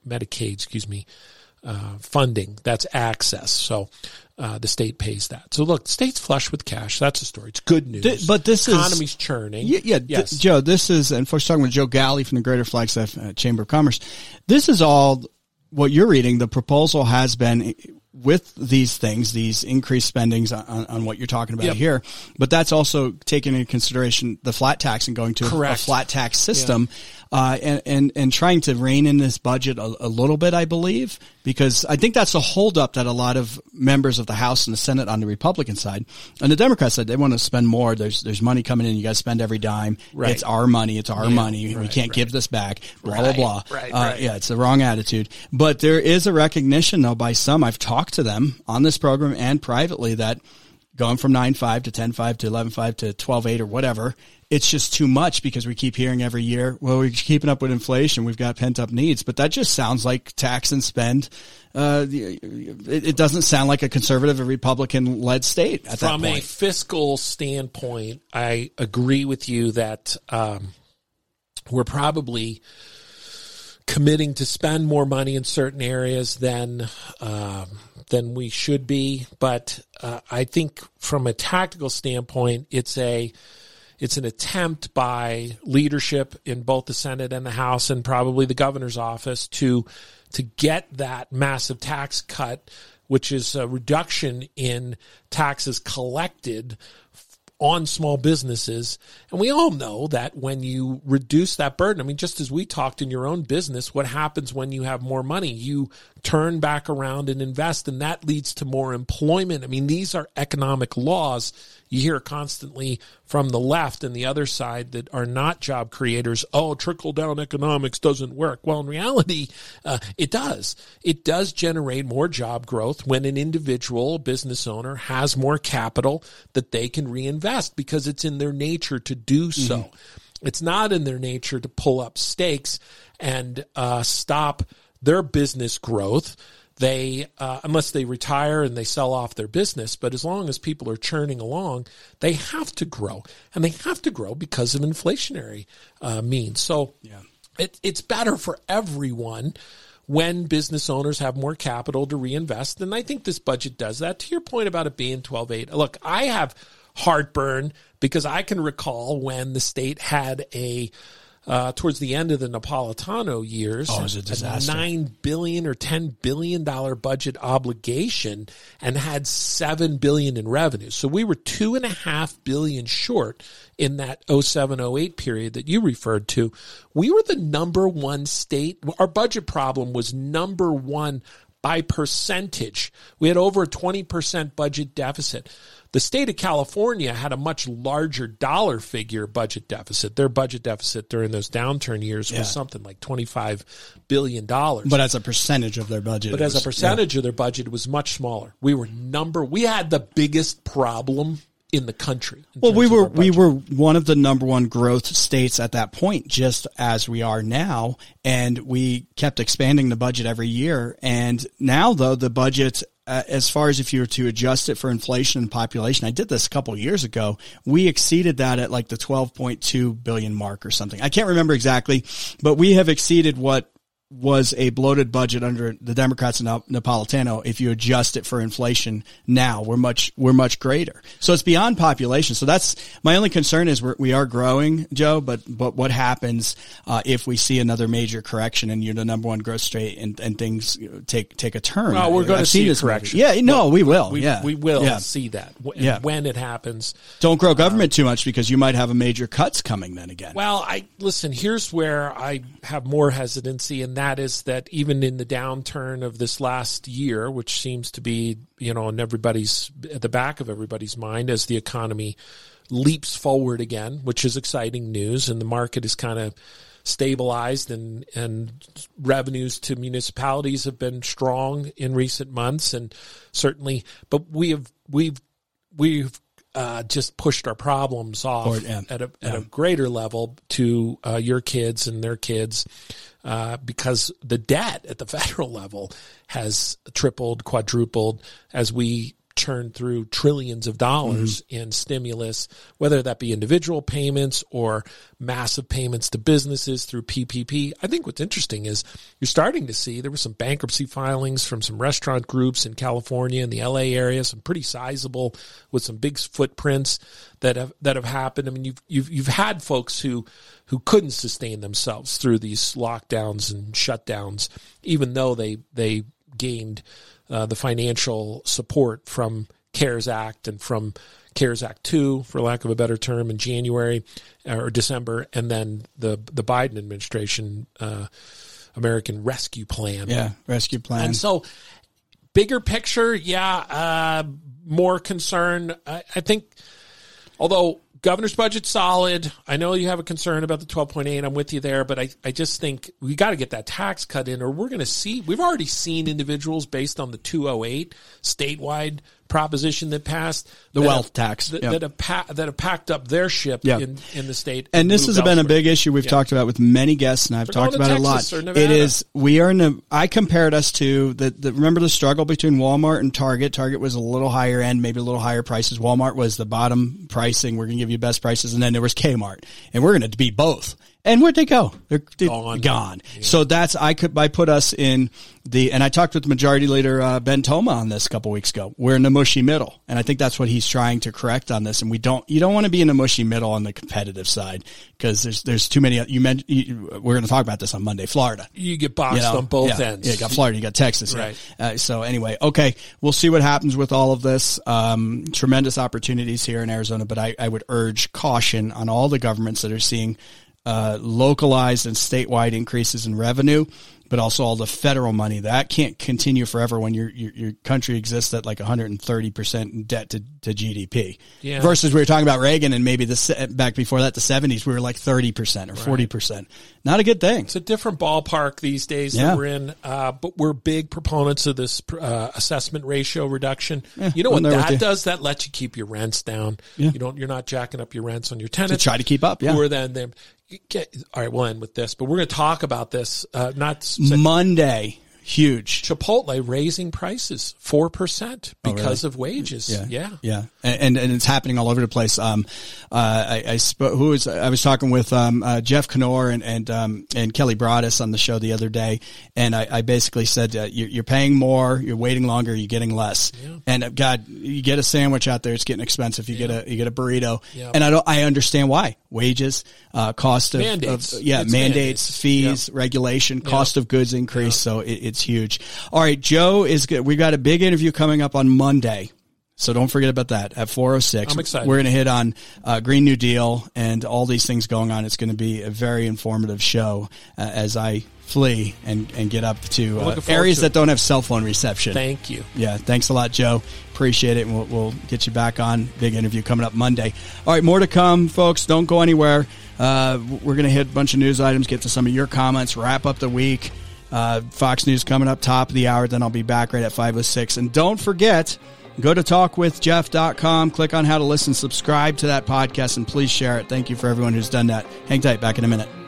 funding. That's access. So the state pays that. So look, the state's flush with cash. That's the story. It's good news. But this economy's churning. Yes. Joe, this is, and folks talking with Joe Galley from the Greater Flagstaff Chamber of Commerce. This is all what you're reading. The proposal has been with these things, these increased spendings on what you're talking about here, but that's also taking into consideration the flat tax and going to a flat tax system, and trying to rein in this budget a little bit, I believe, because I think that's a holdup that a lot of members of the House and the Senate on the Republican side, and the Democrats said they want to spend more. There's money coming in. You got to spend every dime. Right. It's our money. It's our money. We can't give this back. Blah, blah, blah. Yeah, it's the wrong attitude. But there is a recognition, though, by some. I've talked to them on this program and privately that going from 9.5 to 10.5 to 11.5 to 12.8 or whatever, it's just too much because we keep hearing every year, well, we're keeping up with inflation. We've got pent up needs, but that just sounds like tax and spend. It doesn't sound like a conservative or Republican led state at that point. From a fiscal standpoint, I agree with you that, we're probably committing to spend more money in certain areas than we should be. But I think from a tactical standpoint, it's an attempt by leadership in both the Senate and the House and probably the governor's office to get that massive tax cut, which is a reduction in taxes collected on small businesses. And we all know that when you reduce that burden, I mean, just as we talked in your own business, what happens when you have more money? You turn back around and invest, and that leads to more employment. I mean, these are economic laws. You hear constantly from the left and the other side that are not job creators, oh, trickle-down economics doesn't work. Well, in reality, it does. It does generate more job growth when an individual business owner has more capital that they can reinvest because it's in their nature to do so. Mm-hmm. It's not in their nature to pull up stakes and stop their business growth. They, unless they retire and they sell off their business, but as long as people are churning along, they have to grow, and they have to grow because of inflationary means. So it's better for everyone when business owners have more capital to reinvest, and I think this budget does that. To your point about it being 12.8, look, I have heartburn because I can recall when the state had towards the end of the Napolitano years, it was a disaster. $9 billion or $10 billion budget obligation and had $7 billion in revenue. So we were $2.5 billion short in that 07-08 period that you referred to. We were the number one state. Our budget problem was number one by percentage. We had over a 20% budget deficit. The state of California had a much larger dollar figure budget deficit. Their budget deficit during those downturn years was something like $25 billion. But as a percentage of their budget. But as a percentage of their budget, it was much smaller. We had the biggest problem in the country. Well, we were one of the number one growth states at that point, just as we are now. And we kept expanding the budget every year. And now, though, the budget, as far as if you were to adjust it for inflation and population, I did this a couple of years ago. We exceeded that at like the 12.2 billion mark or something. I can't remember exactly, but we have exceeded what was a bloated budget under the Democrats and Napolitano. If you adjust it for inflation now, we're much greater. So it's beyond population. So that's my only concern is we are growing, Joe, but what happens, if we see another major correction and you're the number one growth state and things take a turn? Well, we're going to see a correction. Yeah, no, we will. We will see that when it happens. Don't grow government too much because you might have a major cuts coming then again. Well, listen, here's where I have more hesitancy, and that is that even in the downturn of this last year, which seems to be, in everybody's, at the back of everybody's mind as the economy leaps forward again, which is exciting news, and the market is kind of stabilized and revenues to municipalities have been strong in recent months, and certainly, but we've just pushed our problems off at a greater level to your kids and their kids, because the debt at the federal level has tripled, quadrupled as we churn through trillions of dollars in stimulus, whether that be individual payments or massive payments to businesses through PPP. I think what's interesting is you're starting to see there were some bankruptcy filings from some restaurant groups in California and the LA area, some pretty sizable with some big footprints that have happened. I mean, you've had folks who couldn't sustain themselves through these lockdowns and shutdowns, even though they gained the financial support from CARES Act and from CARES Act 2, for lack of a better term, in January or December, and then the Biden administration American Rescue Plan. Yeah, Rescue Plan. And so, bigger picture, more concern. I think, although governor's budget's solid, I know you have a concern about the 12.8. I'm with you there, but I just think we got to get that tax cut in, or we're going to see. We've already seen individuals based on the 208 statewide proposition that passed the wealth tax that have packed up their ship in the state. And this has been a big issue we've talked about with many guests, and I've talked about it a lot. It is, we are I compared us to remember the struggle between Walmart and Target. Target was a little higher end, maybe a little higher prices. Walmart was the bottom pricing. We're going to give you best prices. And then there was Kmart, and we're going to be both. And where'd they go? They're gone. Yeah. So I put us in and I talked with Majority Leader Ben Toma on this a couple weeks ago. We're in the mushy middle, and I think that's what he's trying to correct on this. And you don't want to be in the mushy middle on the competitive side, because there's too many. We're going to talk about this on Monday. Florida, you get boxed on both ends. Yeah, you got Florida, you got Texas. Right. So anyway, okay, we'll see what happens with all of this. Tremendous opportunities here in Arizona, but I would urge caution on all the governments that are seeing localized and statewide increases in revenue, but also all the federal money. That can't continue forever when your country exists at like 130% debt to GDP. Yeah. Versus we were talking about Reagan, and maybe back before that, the 70s, we were like 30% or 40%. Not a good thing. It's a different ballpark these days that we're in, but we're big proponents of this assessment ratio reduction. You know what that does? That lets you keep your rents down. Yeah. You're not jacking up your rents on your tenants. To try to keep up, All right, we'll end with this, but we're going to talk about this Monday. Huge. Chipotle raising prices 4% because of wages. Yeah. And it's happening all over the place. I was talking with Jeff Knorr and Kelly Broaddus on the show the other day, and I basically said you're paying more, you're waiting longer, you're getting less. Yeah. And God, you get a sandwich out there, it's getting expensive. You get a burrito, and I understand why. Wages, cost of mandates, fees, regulation, cost of goods increase. So it's huge. All right, Joe is good. We've got a big interview coming up on Monday, so don't forget about that at 4:06. I'm excited. We're going to hit on Green New Deal and all these things going on. It's going to be a very informative show as I flee and get up to areas that don't have cell phone reception. Thank you. Yeah, thanks a lot, Joe. Appreciate it, and we'll get you back on. Big interview coming up Monday. All right, more to come, folks. Don't go anywhere. We're going to hit a bunch of news items, get to some of your comments, wrap up the week. Fox News coming up top of the hour. Then I'll be back right at 5:06. And don't forget, go to talkwithjeff.com, click on how to listen, subscribe to that podcast, and please share it. Thank you for everyone who's done that. Hang tight. Back in a minute.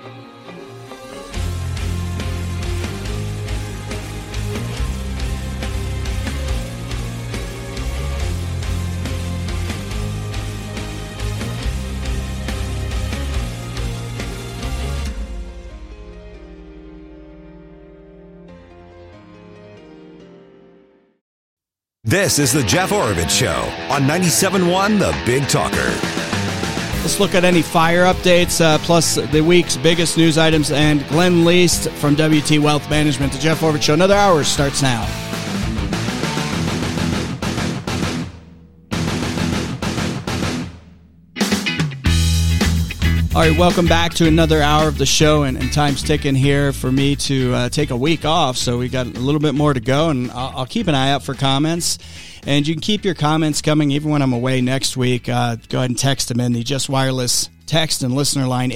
This is the Jeff Oravits Show on 97.1 The Big Talker. Let's look at any fire updates, plus the week's biggest news items, and Glenn Least from WT Wealth Management. The Jeff Oravits Show. Another hour starts now. All right, welcome back to another hour of the show, and time's ticking here for me to take a week off, so we got a little bit more to go, and I'll keep an eye out for comments, and you can keep your comments coming even when I'm away next week. Go ahead and text them in the Just Wireless text and listener line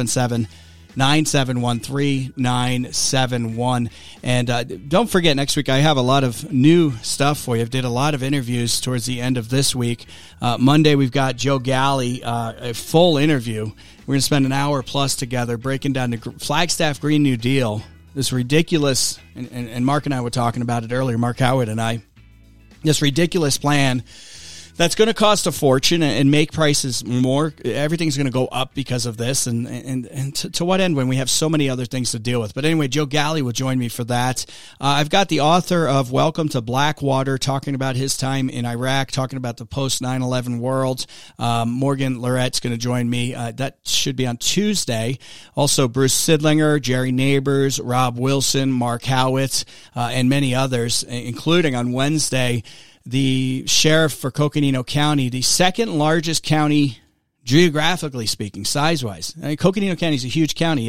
877-971-3971. And don't forget, next week I have a lot of new stuff for you. I did a lot of interviews towards the end of this week. Monday we've got Joe Galley, a full interview. We're going to spend an hour plus together breaking down the Flagstaff Green New Deal. This ridiculous, and Mark and I were talking about it earlier, Mark Howard and I, this ridiculous plan that's going to cost a fortune and make prices more. Everything's going to go up because of this. And to what end when we have so many other things to deal with? But anyway, Joe Galley will join me for that. I've got the author of Welcome to Blackwater talking about his time in Iraq, talking about the post 9/11 world. Morgan Lorette's going to join me. That should be on Tuesday. Also, Bruce Sidlinger, Jerry Neighbors, Rob Wilson, Mark Howitt, and many others, including on Wednesday, the sheriff for Coconino County, the second largest county geographically speaking, size-wise. I mean, Coconino County is a huge county.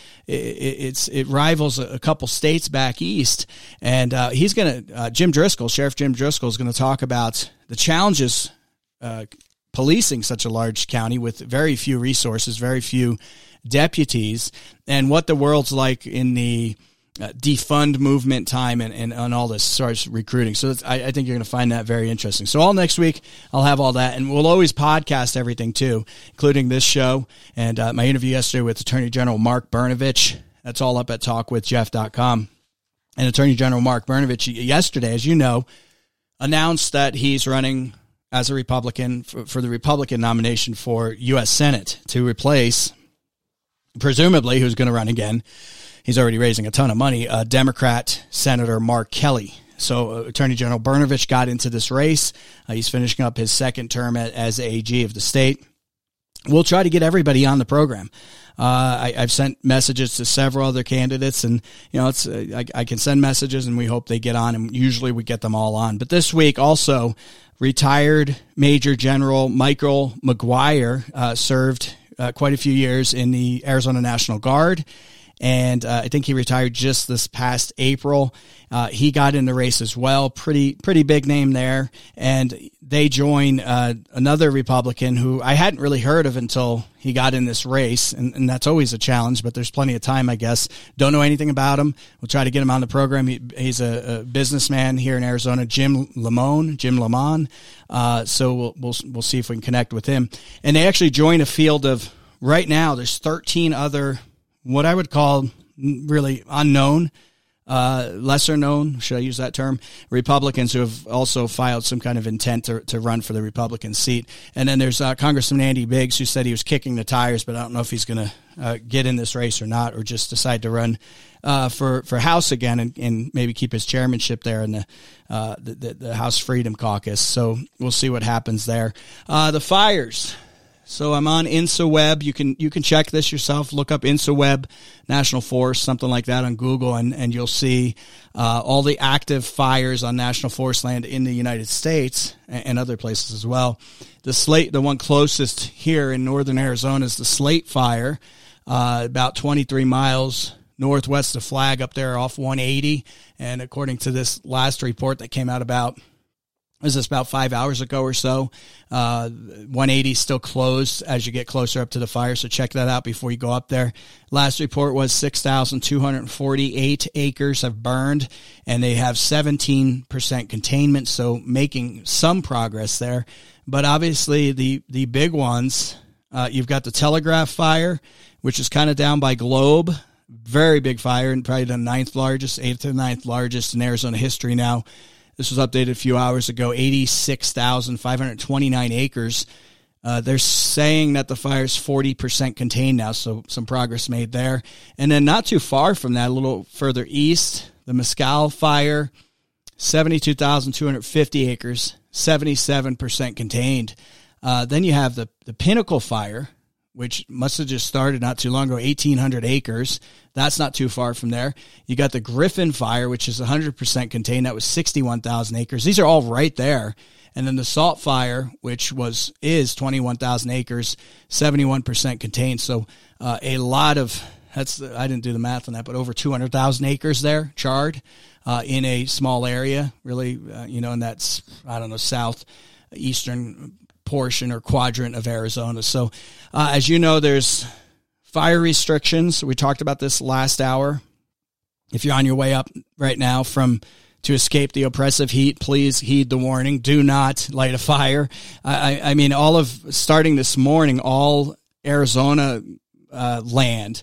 It rivals a couple states back east, and he's going to Sheriff Jim Driscoll is going to talk about the challenges policing such a large county with very few resources, very few deputies, and what the world's like in the defund movement time and all this starts recruiting. So I think you're going to find that very interesting. So all next week, I'll have all that, and we'll always podcast everything too, including this show and my interview yesterday with Attorney General Mark Brnovich. That's all up at talkwithjeff.com. And Attorney General Mark Brnovich yesterday, as you know, announced that he's running as a Republican for the Republican nomination for U.S. Senate to replace, presumably, who's going to run again. He's already raising a ton of money, Democrat Senator Mark Kelly. So Attorney General Brnovich got into this race. He's finishing up his second term as AG of the state. We'll try to get everybody on the program. I've sent messages to several other candidates, and I can send messages, and we hope they get on, and usually we get them all on. But this week also, retired Major General Michael McGuire served quite a few years in the Arizona National Guard. And I think he retired just this past April. He got in the race as well. Pretty big name there. And they join another Republican who I hadn't really heard of until he got in this race. And that's always a challenge, but there's plenty of time, I guess. Don't know anything about him. We'll try to get him on the program. He's a businessman here in Arizona, Jim Lamon. So we'll see if we can connect with him. And they actually join a field of, right now, there's 13 other what I would call really unknown, lesser known, should I use that term, Republicans who have also filed some kind of intent to run for the Republican seat. And then there's Congressman Andy Biggs, who said he was kicking the tires, but I don't know if he's going to get in this race or not, or just decide to run for House again and maybe keep his chairmanship there in the House Freedom Caucus. So we'll see what happens there. The fires. So I'm on InsaWeb. You can check this yourself. Look up InsaWeb National Forest, something like that on Google, and you'll see all the active fires on national forest land in the United States and other places as well. The one closest here in northern Arizona is the Slate Fire, about 23 miles northwest of Flag up there off 180. And according to this last report that came out about 5 hours ago or so, 180 still closed as you get closer up to the fire, so check that out before you go up there. Last report was 6,248 acres have burned, and they have 17% containment, so making some progress there. But obviously the big ones, you've got the Telegraph Fire, which is kind of down by Globe, very big fire, and probably the 8th to 9th largest in Arizona history now. This was updated a few hours ago, 86,529 acres. They're saying that the fire's 40% contained now, so some progress made there. And then not too far from that, a little further east, the Mescal Fire, 72,250 acres, 77% contained. Then you have the Pinnacle Fire, which must have just started not too long ago, 1,800 acres. That's not too far from there. You got the Griffin Fire, which is 100% contained. That was 61,000 acres. These are all right there. And then the Salt Fire, which is 21,000 acres, 71% contained. So a lot of, I didn't do the math on that, but over 200,000 acres there charred in a small area, really, and that's, southeastern portion or quadrant of Arizona. So as you know, there's fire restrictions. We talked about this last hour. If you're on your way up right now to escape the oppressive heat, please heed the warning. Do not light a fire. I mean, starting this morning, all Arizona land,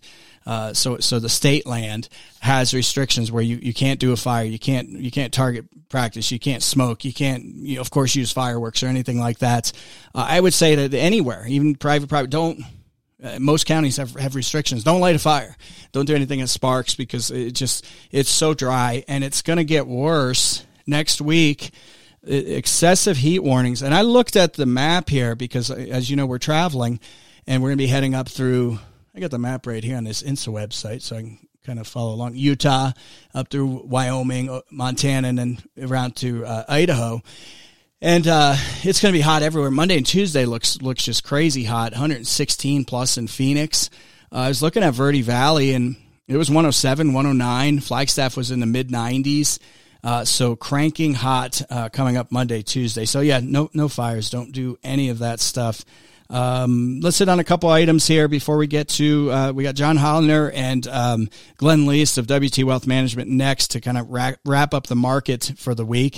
So the state land has restrictions where you can't do a fire, you can't target practice, you can't smoke, you can't, of course, use fireworks or anything like that. I would say that anywhere, even private, don't. Most counties have restrictions. Don't light a fire. Don't do anything that sparks because it's so dry, and it's going to get worse next week. Excessive heat warnings. And I looked at the map here because, as you know, we're traveling, and we're going to be heading up through, I got the map right here on this INSA website, so I can kind of follow along. Utah, up through Wyoming, Montana, and then around to Idaho. And it's going to be hot everywhere. Monday and Tuesday looks just crazy hot, 116 plus in Phoenix. I was looking at Verde Valley, and it was 107, 109. Flagstaff was in the mid-90s. So cranking hot coming up Monday, Tuesday. So, yeah, no fires. Don't do any of that stuff. Let's hit on a couple items here before we get to we got John Hollander and Glenn Least of WT Wealth Management next to kind of wrap up the market for the week.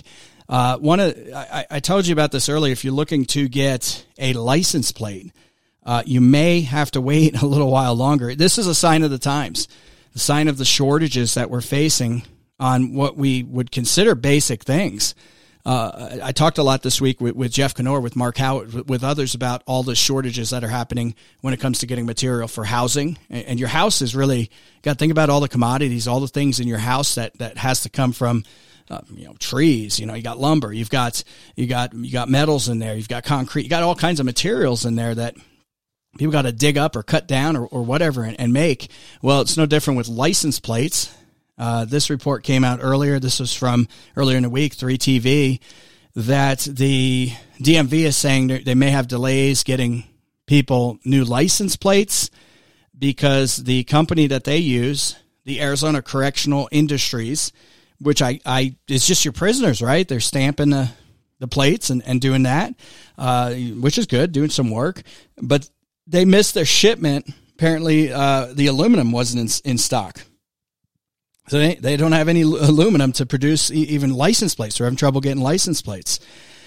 I told you about this earlier. If you're looking to get a license plate, you may have to wait a little while longer. This is a sign of the times, the sign of the shortages that we're facing on what we would consider basic things. I talked a lot this week with Jeff Knorr, with Mark Howard, with others about all the shortages that are happening when it comes to getting material for housing. And your house is really got to think about all the commodities, all the things in your house that has to come from trees. You got lumber, you got metals in there, you've got concrete, you got all kinds of materials in there that people got to dig up or cut down or whatever and make. Well, it's no different with license plates. This report came out earlier. This was from earlier in the week, 3TV, that the DMV is saying they may have delays getting people new license plates because the company that they use, the Arizona Correctional Industries, which it's just your prisoners, right? They're stamping the plates and doing that, which is good, doing some work. But they missed their shipment. Apparently, the aluminum wasn't in stock. So they don't have any aluminum to produce even license plates. They're having trouble getting license plates.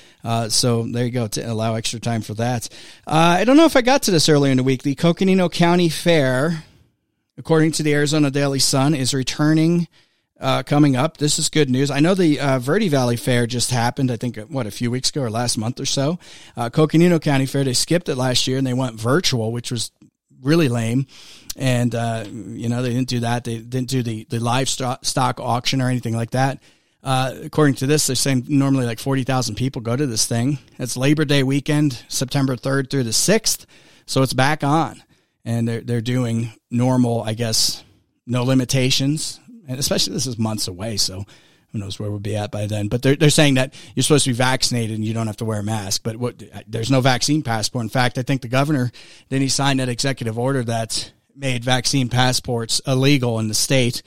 So there you go, to allow extra time for that. I don't know if I got to this earlier in the week. The Coconino County Fair, according to the Arizona Daily Sun, is returning coming up. This is good news. I know the Verde Valley Fair just happened, I think, a few weeks ago or last month or so. Coconino County Fair, they skipped it last year and they went virtual, which was really lame. And, they didn't do that. They didn't do the live stock auction or anything like that. According to this, they're saying normally like 40,000 people go to this thing. It's Labor Day weekend, September 3rd through the 6th. So it's back on. And they're doing normal, I guess, no limitations. And especially this is months away, so who knows where we'll be at by then. But they're saying that you're supposed to be vaccinated and you don't have to wear a mask. But there's no vaccine passport. In fact, I think the governor, then he signed that executive order that made vaccine passports illegal in the state.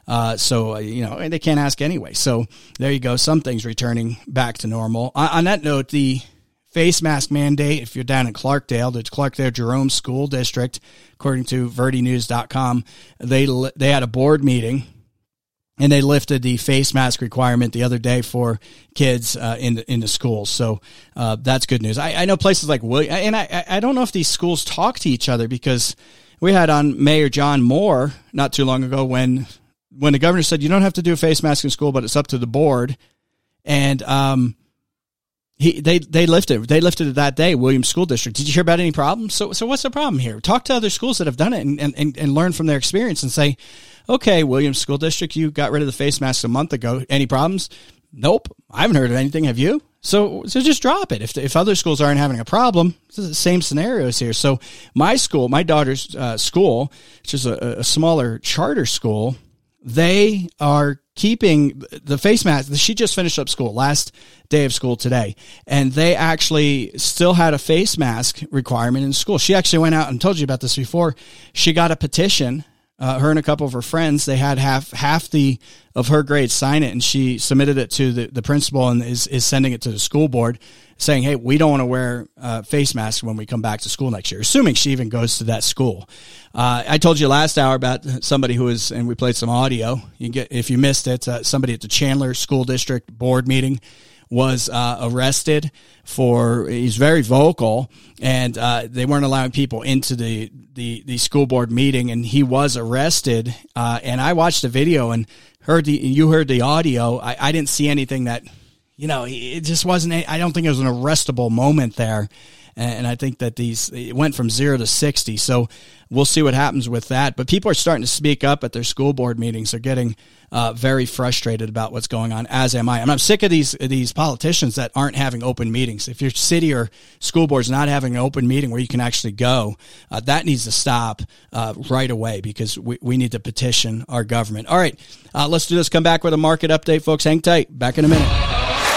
So and they can't ask anyway. So there you go. Some things returning back to normal. On that note, the face mask mandate, if you're down in Clarkdale, the Clarkdale Jerome School District, according to verdenews.com, they had a board meeting. And they lifted the face mask requirement the other day for kids in the schools. So that's good news. I know places like William, and I don't know if these schools talk to each other, because we had on Mayor John Moore not too long ago when the governor said you don't have to do a face mask in school, but it's up to the board. And they lifted it that day, Williams School District. Did you hear about any problems? So what's the problem here? Talk to other schools that have done it and learn from their experience and say, okay, Williams School District, you got rid of the face masks a month ago. Any problems? Nope. I haven't heard of anything. Have you? So just drop it. If other schools aren't having a problem, it's the same scenarios here. So my daughter's school, which is a smaller charter school, they are keeping the face mask. She just finished up school, last day of school today, and they actually still had a face mask requirement in school. She actually went out and told you about this before. She got a petition. Her and a couple of her friends, they had half of her grade sign it, and she submitted it to the principal and is sending it to the school board saying, hey, we don't want to wear face masks when we come back to school next year, assuming she even goes to that school. I told you last hour about somebody who was, and we played some audio. You can get, if you missed it, somebody at the Chandler School District board meeting was arrested he's very vocal, and they weren't allowing people into the school board meeting, and he was arrested. And I watched the video and you heard the audio. I didn't see anything that, it just wasn't, I don't think it was an arrestable moment there. And I think that it went from 0 to 60. So we'll see what happens with that. But people are starting to speak up at their school board meetings. They're getting very frustrated about what's going on, as am I. And I'm sick of these politicians that aren't having open meetings. If your city or school board's not having an open meeting where you can actually go, that needs to stop right away, because we need to petition our government. All right, let's do this. Come back with a market update, folks. Hang tight. Back in a minute.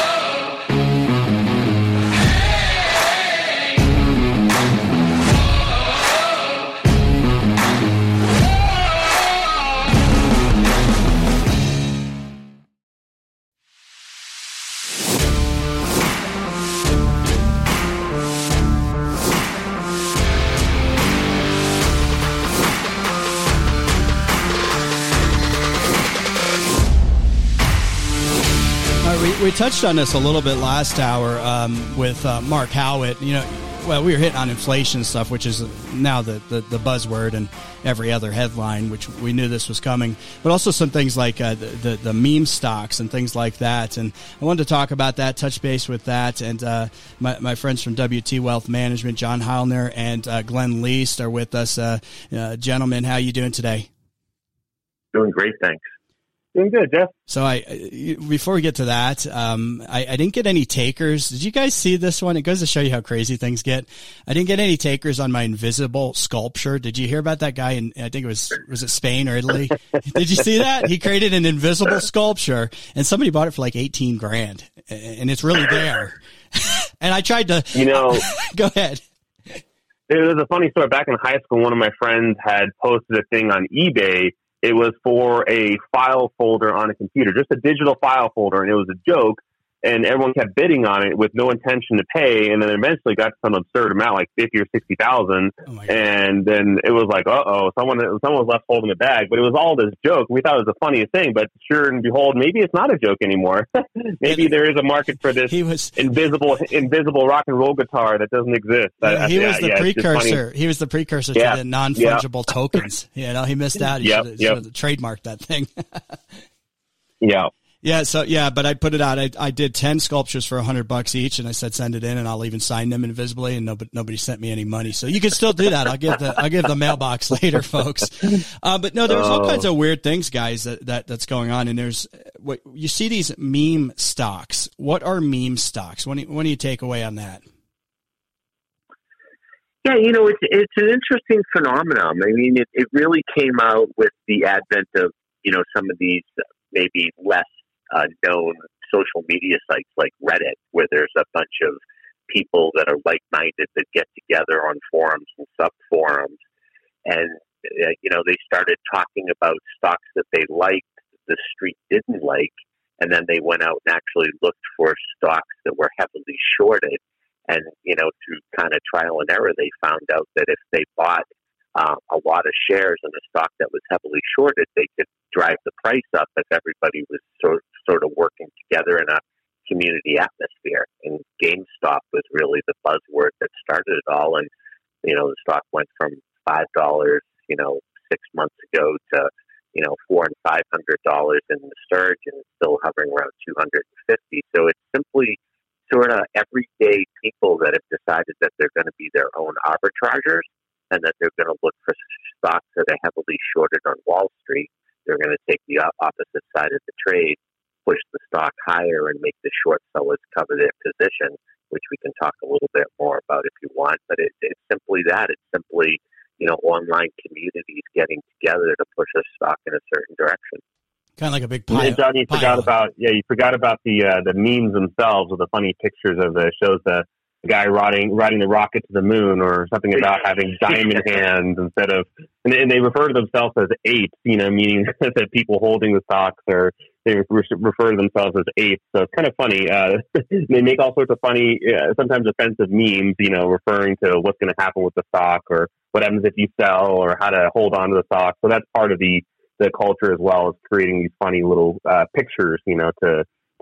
We touched on this a little bit last hour with Mark Howitt. We were hitting on inflation stuff, which is now the buzzword and every other headline, which we knew this was coming, but also some things like the meme stocks and things like that. And I wanted to talk about that, touch base with that. And my friends from WT Wealth Management, John Heilner and Glenn Least, are with us. Gentlemen, how are you doing today? Doing great, thanks. Doing good, Jeff. So before we get to that, I didn't get any takers. Did you guys see this one? It goes to show you how crazy things get. I didn't get any takers on my invisible sculpture. Did you hear about that guy in, I think was it Spain or Italy? Did you see that? He created an invisible sculpture and somebody bought it for like $18,000 and it's really there. And I tried to, go ahead. It was a funny story. Back in high school, one of my friends had posted a thing on eBay. It was for a file folder on a computer, just a digital file folder, and it was a joke, and everyone kept bidding on it with no intention to pay, and then eventually got to some absurd amount, like 50 or 60,000, and then it was like, someone was left holding the bag, but it was all this joke. We thought it was the funniest thing, but sure and behold, maybe it's not a joke anymore. Maybe there is a market for this invisible rock and roll guitar that doesn't exist. He was the precursor. He was the precursor to the non-fungible tokens. He missed out. He should have trademarked that thing. Yeah. Yeah. So but I put it out. I did 10 sculptures for $100 each, and I said send it in, and I'll even sign them invisibly. And nobody sent me any money, so you can still do that. I'll give the mailbox later, folks. But no, there's all kinds of weird things, guys, that's going on. And there's what you see these meme stocks. What are meme stocks? What do you take away on that? Yeah, it's an interesting phenomenon. I mean, it really came out with the advent of some of these maybe less known social media sites like Reddit, where there's a bunch of people that are like-minded that get together on forums and sub-forums. And, they started talking about stocks that they liked, the street didn't like, and then they went out and actually looked for stocks that were heavily shorted. And, through kind of trial and error, they found out that if they bought a lot of shares in a stock that was heavily shorted, they could drive the price up if everybody was sort of working together in a community atmosphere. And GameStop was really the buzzword that started it all. And, the stock went from $5, 6 months ago to, $400 and $500 in the surge, and it's still hovering around 250. So it's simply sort of everyday people that have decided that they're going to be their own arbitragers, and that they're going to look for stocks that are heavily shorted on Wall Street. They're going to take the opposite side of the trade, push the stock higher, and make the short sellers cover their position, which we can talk a little bit more about if you want. But it's simply that. It's simply, online communities getting together to push a stock in a certain direction. Kind of like a big pile. John, you forgot about the memes themselves with the funny pictures of shows the guy riding the rocket to the moon, or something about having diamond hands instead of, and they refer to themselves as apes, meaning that people holding the stocks, or they refer to themselves as apes. So it's kind of funny. They make all sorts of funny, sometimes offensive memes, referring to what's going to happen with the stock, or what happens if you sell, or how to hold on to the stock. So that's part of the culture as well, as creating these funny little pictures, to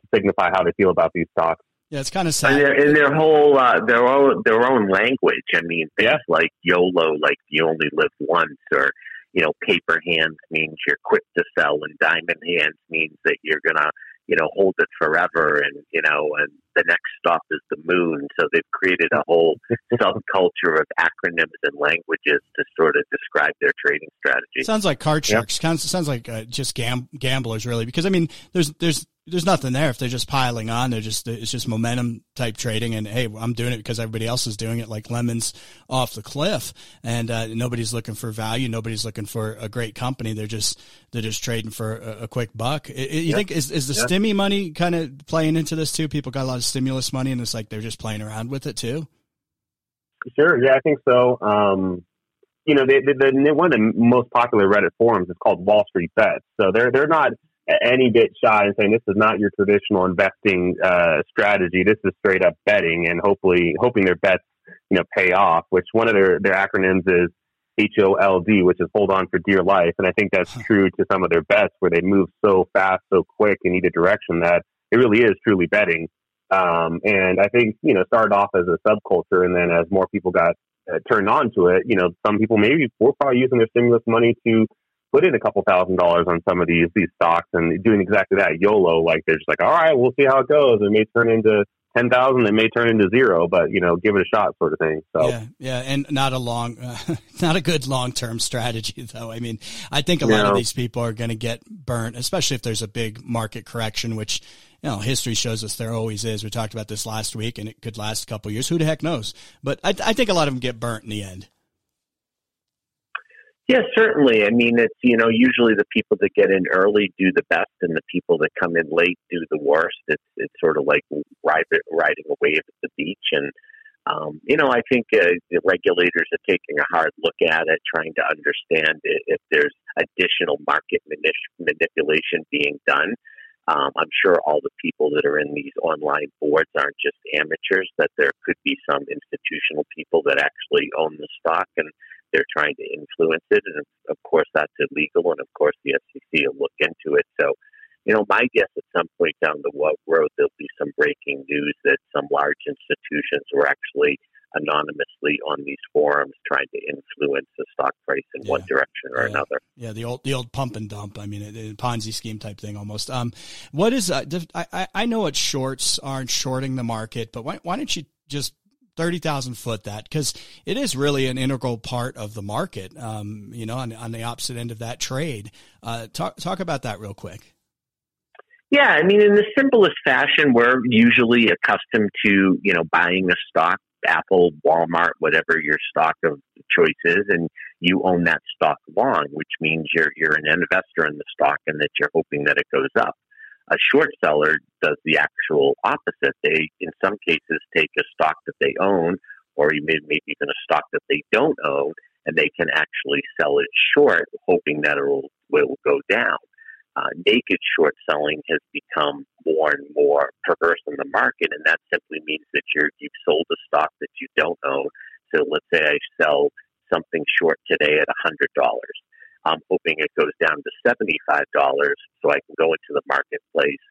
signify how they feel about these stocks. Yeah, it's kind of sad. And their whole their own language. I mean, things like YOLO, like you only live once, or paper hands means you're quick to sell, and diamond hands means that you're gonna hold it forever, and and the next stop is the moon. So they've created a whole subculture of acronyms and languages to sort of describe their trading strategy. Sounds like card sharks. Sounds like just gamblers, really. Because I mean, there's nothing there if they're just piling on. It's just momentum type trading, and hey, I'm doing it because everybody else is doing it, like lemons off the cliff. And nobody's looking for value. Nobody's looking for a great company. They're just trading for a quick buck. You think is the stimmy money kind of playing into this too? People got a lot of stimulus money, and it's like they're just playing around with it too. Sure, yeah, I think so. One of the most popular Reddit forums is called Wall Street Bets. So they're not any bit shy in saying this is not your traditional investing strategy. This is straight up betting, and hoping their bets pay off. Which one of their acronyms is HOLD, which is hold on for dear life. And I think that's true to some of their bets, where they move so fast, so quick in either direction that it really is truly betting. And I think, started off as a subculture, and then as more people got turned on to it, some people maybe were probably using their stimulus money to put in a couple $1,000s on some of these stocks, and doing exactly that. YOLO, like they're just like, all right, we'll see how it goes. It may turn into 10,000, it may turn into 0, but give it a shot, sort of thing. So yeah, and not a good long-term strategy, though. I mean, I think a lot of these people are going to get burnt, especially if there's a big market correction, which history shows us there always is. We talked about this last week, and it could last a couple of years. Who the heck knows? But I think a lot of them get burnt in the end. Yeah, certainly. I mean, it's, usually the people that get in early do the best, and the people that come in late do the worst. It's sort of like riding a wave at the beach. And, I think the regulators are taking a hard look at it, trying to understand if there's additional market manipulation being done. I'm sure all the people that are in these online boards aren't just amateurs, that there could be some institutional people that actually own the stock, and they're trying to influence it. And of course, that's illegal. And of course, the SEC will look into it. So, my guess at some point down the road, there'll be some breaking news that some large institutions were actually anonymously on these forums trying to influence the stock price in one direction or another. Yeah, the old pump and dump. I mean, a Ponzi scheme type thing almost. What is I know what shorts aren't shorting the market, but why don't you just 30,000 foot that, because it is really an integral part of the market, on the opposite end of that trade. Talk about that real quick. Yeah, I mean, in the simplest fashion, we're usually accustomed to, buying a stock, Apple, Walmart, whatever your stock of choice is, and you own that stock long, which means you're an investor in the stock and that you're hoping that it goes up. A short seller does the actual opposite. They, in some cases, take a stock that they own, or maybe even a stock that they don't own, and they can actually sell it short, hoping that it will go down. Naked short selling has become more and more perverse in the market, and that simply means that you've sold a stock that you don't own. So let's say I sell something short today at $100. I'm hoping it goes down to $75 so I can go into the marketplace,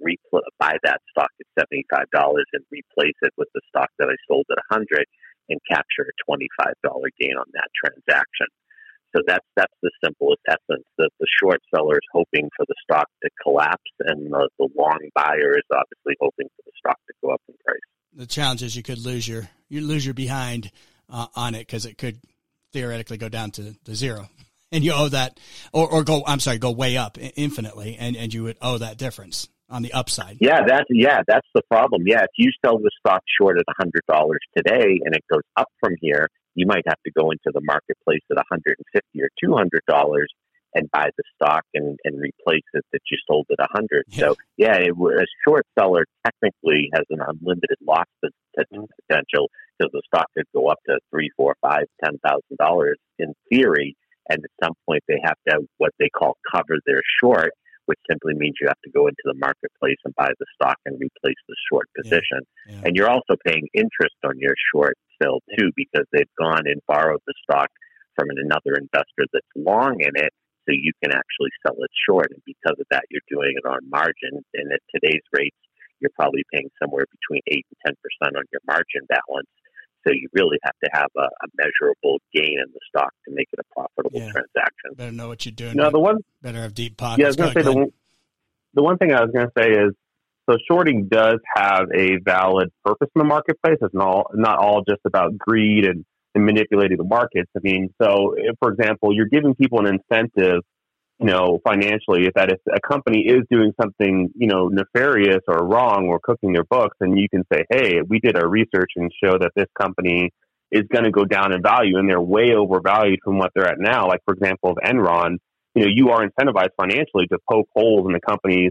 buy that stock at $75 and replace it with the stock that I sold at $100 and capture a $25 gain on that transaction. So that's the simplest essence. The short seller is hoping for the stock to collapse, and the long buyer is obviously hoping for the stock to go up in price. The challenge is you could lose your behind on it, because it could theoretically go down to zero, and you owe that, or go way up infinitely, and you would owe that difference on the upside. That's the problem. Yeah, if you sell the stock short at $100 today and it goes up from here, you might have to go into the marketplace at $150 or $200 and buy the stock and replace it that you sold at $100. Yeah. So a short seller technically has an unlimited loss potential, because the stock could go up to $3,000, $4,000, $5,000, $10,000 in theory, and at some point they have to have what they call cover their short, which simply means you have to go into the marketplace and buy the stock and replace the short position. Yeah. And you're also paying interest on your short still too, because they've gone and borrowed the stock from another investor that's long in it, so you can actually sell it short. And because of that, you're doing it on margin. And at today's rates, you're probably paying somewhere between 8 and 10% on your margin balance. So you really have to have a measurable gain in the stock to make it a profitable transaction. Better know what you're doing. No, better have deep pockets. Yeah, I was going to say the one thing I was going to say is, so shorting does have a valid purpose in the marketplace. It's not all just about greed and manipulating the markets. I mean, so if, for example, you're giving people an incentive, financially, if a company is doing something, nefarious or wrong or cooking their books, and you can say, hey, we did our research and show that this company is going to go down in value and they're way overvalued from what they're at now. Like, for example, of Enron, you are incentivized financially to poke holes in the company's,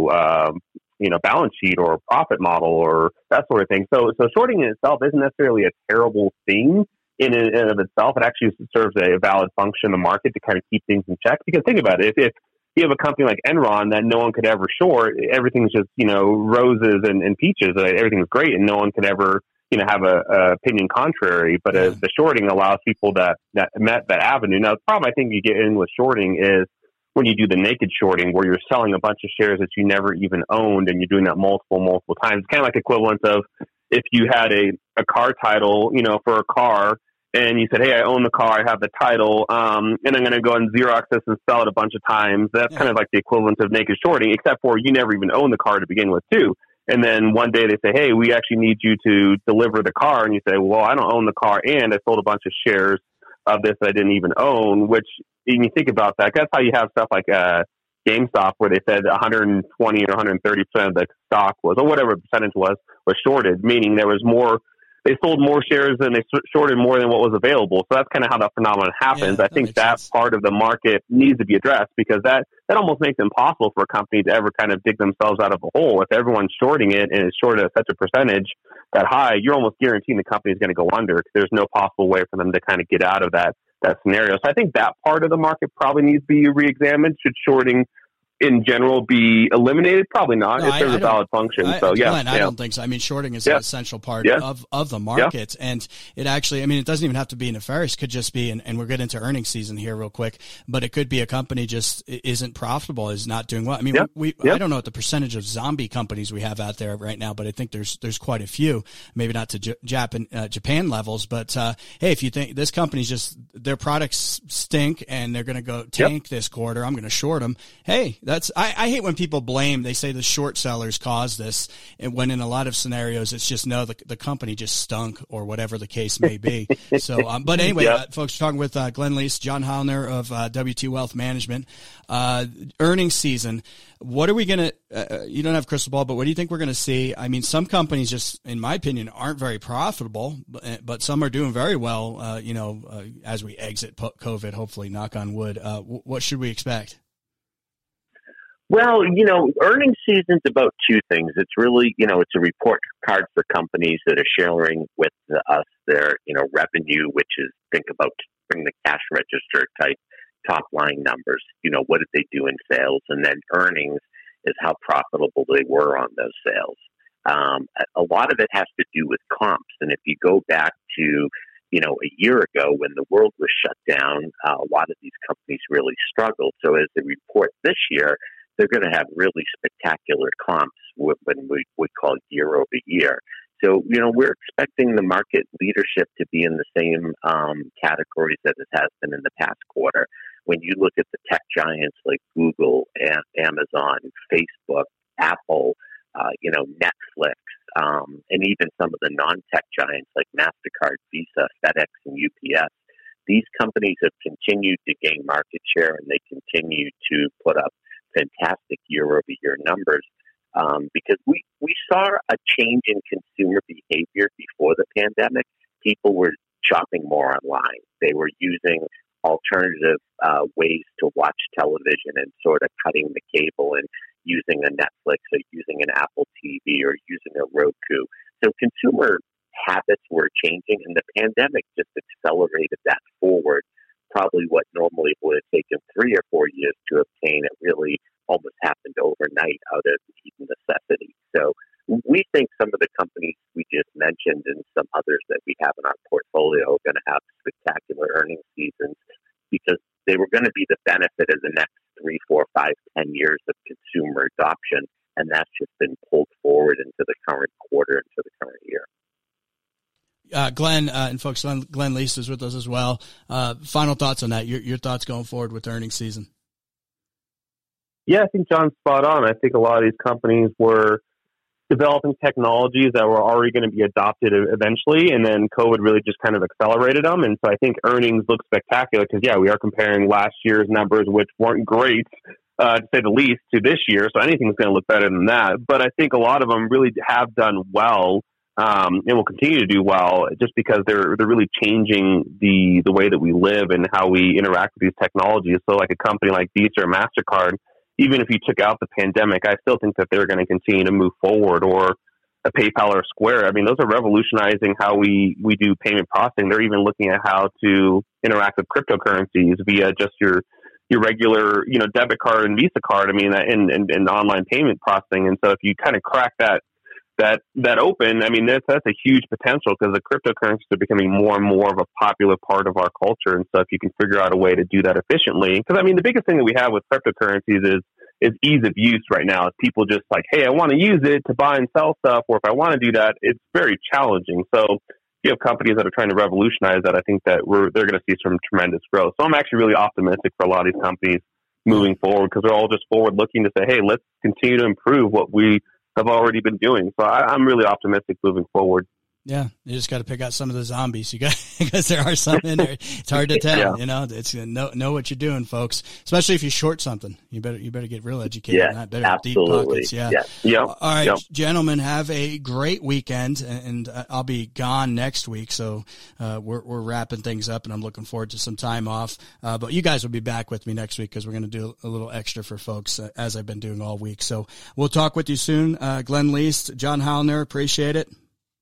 balance sheet or profit model or that sort of thing. So shorting in itself isn't necessarily a terrible thing in and of itself. It actually serves a valid function in the market to kind of keep things in check. Because think about it, if you have a company like Enron that no one could ever short, everything's just, roses and peaches. Everything's great and no one could ever, have a opinion contrary. But the shorting allows people that met that avenue. Now, the problem I think you get in with shorting is when you do the naked shorting, where you're selling a bunch of shares that you never even owned, and you're doing that multiple times. It's kind of like equivalent of if you had a car title, for a car, and you said, hey, I own the car, I have the title, and I'm going to go and Xerox this and sell it a bunch of times. That's kind of like the equivalent of naked shorting, except for you never even owned the car to begin with, too. And then one day they say, hey, we actually need you to deliver the car. And you say, well, I don't own the car, and I sold a bunch of shares of this I didn't even own, which, when you think about that, that's how you have stuff like GameStop, where they said 120 or 130% of the stock was, or whatever percentage was shorted, meaning there was more, they sold more shares than they shorted more than what was available. So that's kind of how that phenomenon happens. I think that part of the market needs to be addressed, because that almost makes it impossible for a company to ever kind of dig themselves out of a hole. If everyone's shorting it and it's shorted at such a percentage that high, you're almost guaranteeing the company is going to go under, because there's no possible way for them to kind of get out of that scenario. So I think that part of the market probably needs to be reexamined. Should shorting in general be eliminated? Probably not. It serves a valid function. Glenn, I don't think so. I mean, shorting is an essential part of the market. And it actually, it doesn't even have to be nefarious. It could just be, and we're getting into earnings season here real quick, but it could be a company just isn't profitable, is not doing well. I mean, I don't know what the percentage of zombie companies we have out there right now, but I think there's quite a few, maybe not to Japan levels, but hey, if you think this company's just, their products stink and they're going to go tank this quarter, I'm going to short them. Hey, I hate when people blame, they say the short sellers caused this, and when in a lot of scenarios it's just, no, the company just stunk, or whatever the case may be. So, but anyway, folks, we're talking with Glenn Lease, John Hollner of WT Wealth Management. Earnings season, what are we going to, you don't have a crystal ball, but what do you think we're going to see? I mean, some companies just, in my opinion, aren't very profitable, but some are doing very well, as we exit COVID, hopefully, knock on wood. What should we expect? Well, earnings season's about two things. It's really, it's a report card for companies that are sharing with us their, revenue, which is, think about bring the cash register type top line numbers. What did they do in sales? And then earnings is how profitable they were on those sales. A lot of it has to do with comps. And if you go back to, a year ago when the world was shut down, a lot of these companies really struggled. So as they report this year, they're going to have really spectacular comps when we would call year over year. So, we're expecting the market leadership to be in the same categories that it has been in the past quarter. When you look at the tech giants like Google, and Amazon, Facebook, Apple, Netflix, and even some of the non-tech giants like MasterCard, Visa, FedEx, and UPS, these companies have continued to gain market share, and they continue to put up fantastic year-over-year numbers, because we saw a change in consumer behavior before the pandemic. People were shopping more online. They were using alternative ways to watch television and sort of cutting the cable and using a Netflix or using an Apple TV or using a Roku. So consumer habits were changing, and the pandemic just accelerated that forward. Probably what normally would have taken 3 or 4 years to obtain, it really almost happened overnight out of necessity. So we think some of the companies we just mentioned and some others that we have in our portfolio are going to have spectacular earnings seasons, because they were going to be the benefit of the next 3, 4, 5, 10 years of consumer adoption. And that's just been pulled forward Glenn, and folks, Glenn Least is with us as well. Final thoughts on that, your thoughts going forward with earnings season. Yeah, I think John's spot on. I think a lot of these companies were developing technologies that were already going to be adopted eventually, and then COVID really just kind of accelerated them. And so I think earnings look spectacular because, yeah, we are comparing last year's numbers, which weren't great, to say the least, to this year. So anything's going to look better than that. But I think a lot of them really have done well, and will continue to do well just because they're really changing the way that we live and how we interact with these technologies. So like a company like Visa or MasterCard, even if you took out the pandemic, I still think that they're going to continue to move forward, or a PayPal or Square. I mean, those are revolutionizing how we do payment processing. They're even looking at how to interact with cryptocurrencies via just your regular, debit card and Visa card. I mean, and online payment processing. And so if you kind of crack that open, I mean, that's a huge potential because the cryptocurrencies are becoming more and more of a popular part of our culture. And so if you can figure out a way to do that efficiently, because I mean, the biggest thing that we have with cryptocurrencies is ease of use right now. Is people just like, hey, I want to use it to buy and sell stuff, or if I want to do that, it's very challenging. So you have companies that are trying to revolutionize that. I think that they're going to see some tremendous growth. So I'm actually really optimistic for a lot of these companies moving forward because they're all just forward looking to say, hey, let's continue to improve what we have already been doing. So I'm really optimistic moving forward. Yeah, you just got to pick out some of the zombies. You got because there are some in there. It's hard to tell. Yeah. It's know what you're doing, folks. Especially if you short something, you better get real educated. Yeah, on that. Better absolutely. Deep pockets. Yeah. Yep. All right, yep. Gentlemen, have a great weekend, and I'll be gone next week, so we're wrapping things up, and I'm looking forward to some time off. But you guys will be back with me next week because we're going to do a little extra for folks as I've been doing all week. So we'll talk with you soon. Glenn Least, John Hollner, appreciate it.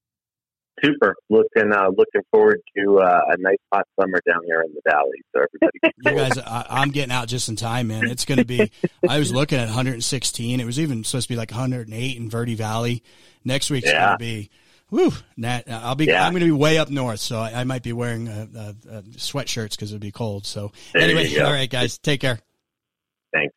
Super. Looking forward to a nice hot summer down here in the valley. So everybody, you guys, I'm getting out just in time, man. It's going to be. I was looking at 116. It was even supposed to be like 108 in Verde Valley. Next week's going to be. Woo! I'm going to be way up north, so I might be wearing sweatshirts because it'll be cold. So anyway, all right, guys, take care. Thanks.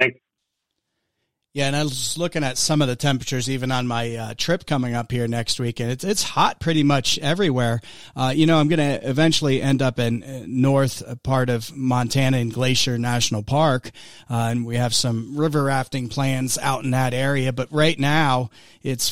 Yeah, and I was looking at some of the temperatures even on my trip coming up here next week, and it's hot pretty much everywhere. I'm going to eventually end up in north part of Montana in Glacier National Park, and we have some river rafting plans out in that area. But right now, it's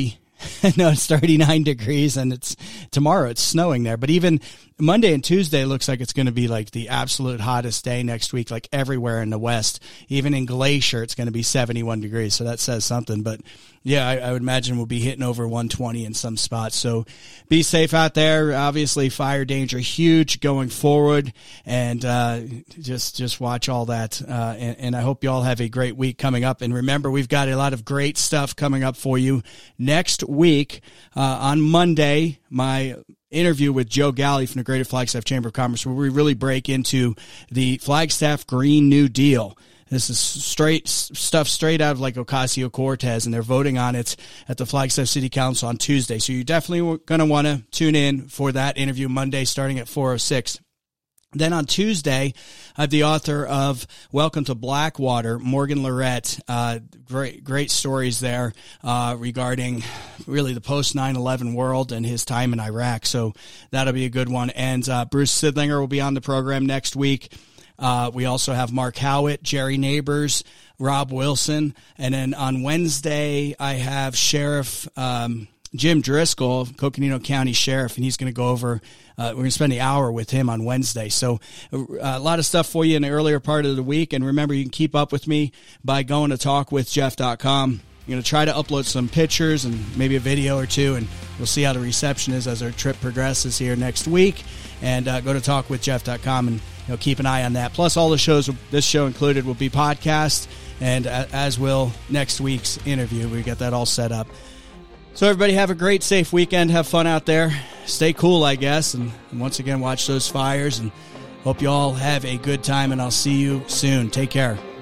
39 degrees, and tomorrow it's snowing there. But even Monday and Tuesday looks like it's going to be like the absolute hottest day next week, like everywhere in the West. Even in Glacier, it's going to be 71 degrees. So that says something. But yeah, I would imagine we'll be hitting over 120 in some spots. So be safe out there. Obviously, fire danger huge going forward, and just watch all that. And I hope you all have a great week coming up. And remember, we've got a lot of great stuff coming up for you next week. On Monday, my interview with Joe Galley from the Greater Flagstaff Chamber of Commerce, where we really break into the Flagstaff Green New Deal. This is straight out of like Ocasio-Cortez, and they're voting on it at the Flagstaff City Council on Tuesday. So you're definitely going to want to tune in for that interview Monday starting at 4:06. Then on Tuesday, I have the author of Welcome to Blackwater, Morgan Lorette. Great stories there regarding really the post 9/11 world and his time in Iraq. So that'll be a good one. And Bruce Sidlinger will be on the program next week. We also have Mark Howitt, Jerry Neighbors, Rob Wilson. And then on Wednesday, I have Sheriff Jim Driscoll, Coconino County Sheriff, and he's going to go over, we're going to spend the hour with him on Wednesday. So a lot of stuff for you in the earlier part of the week. And remember, you can keep up with me by going to talkwithjeff.com. I'm going to try to upload some pictures and maybe a video or two, and we'll see how the reception is as our trip progresses here next week. And go to talkwithjeff.com and keep an eye on that. Plus, all the shows, this show included, will be podcast, and as will next week's interview. We got that all set up. So everybody have a great, safe weekend. Have fun out there. Stay cool, I guess. And once again, watch those fires. And hope you all have a good time, and I'll see you soon. Take care.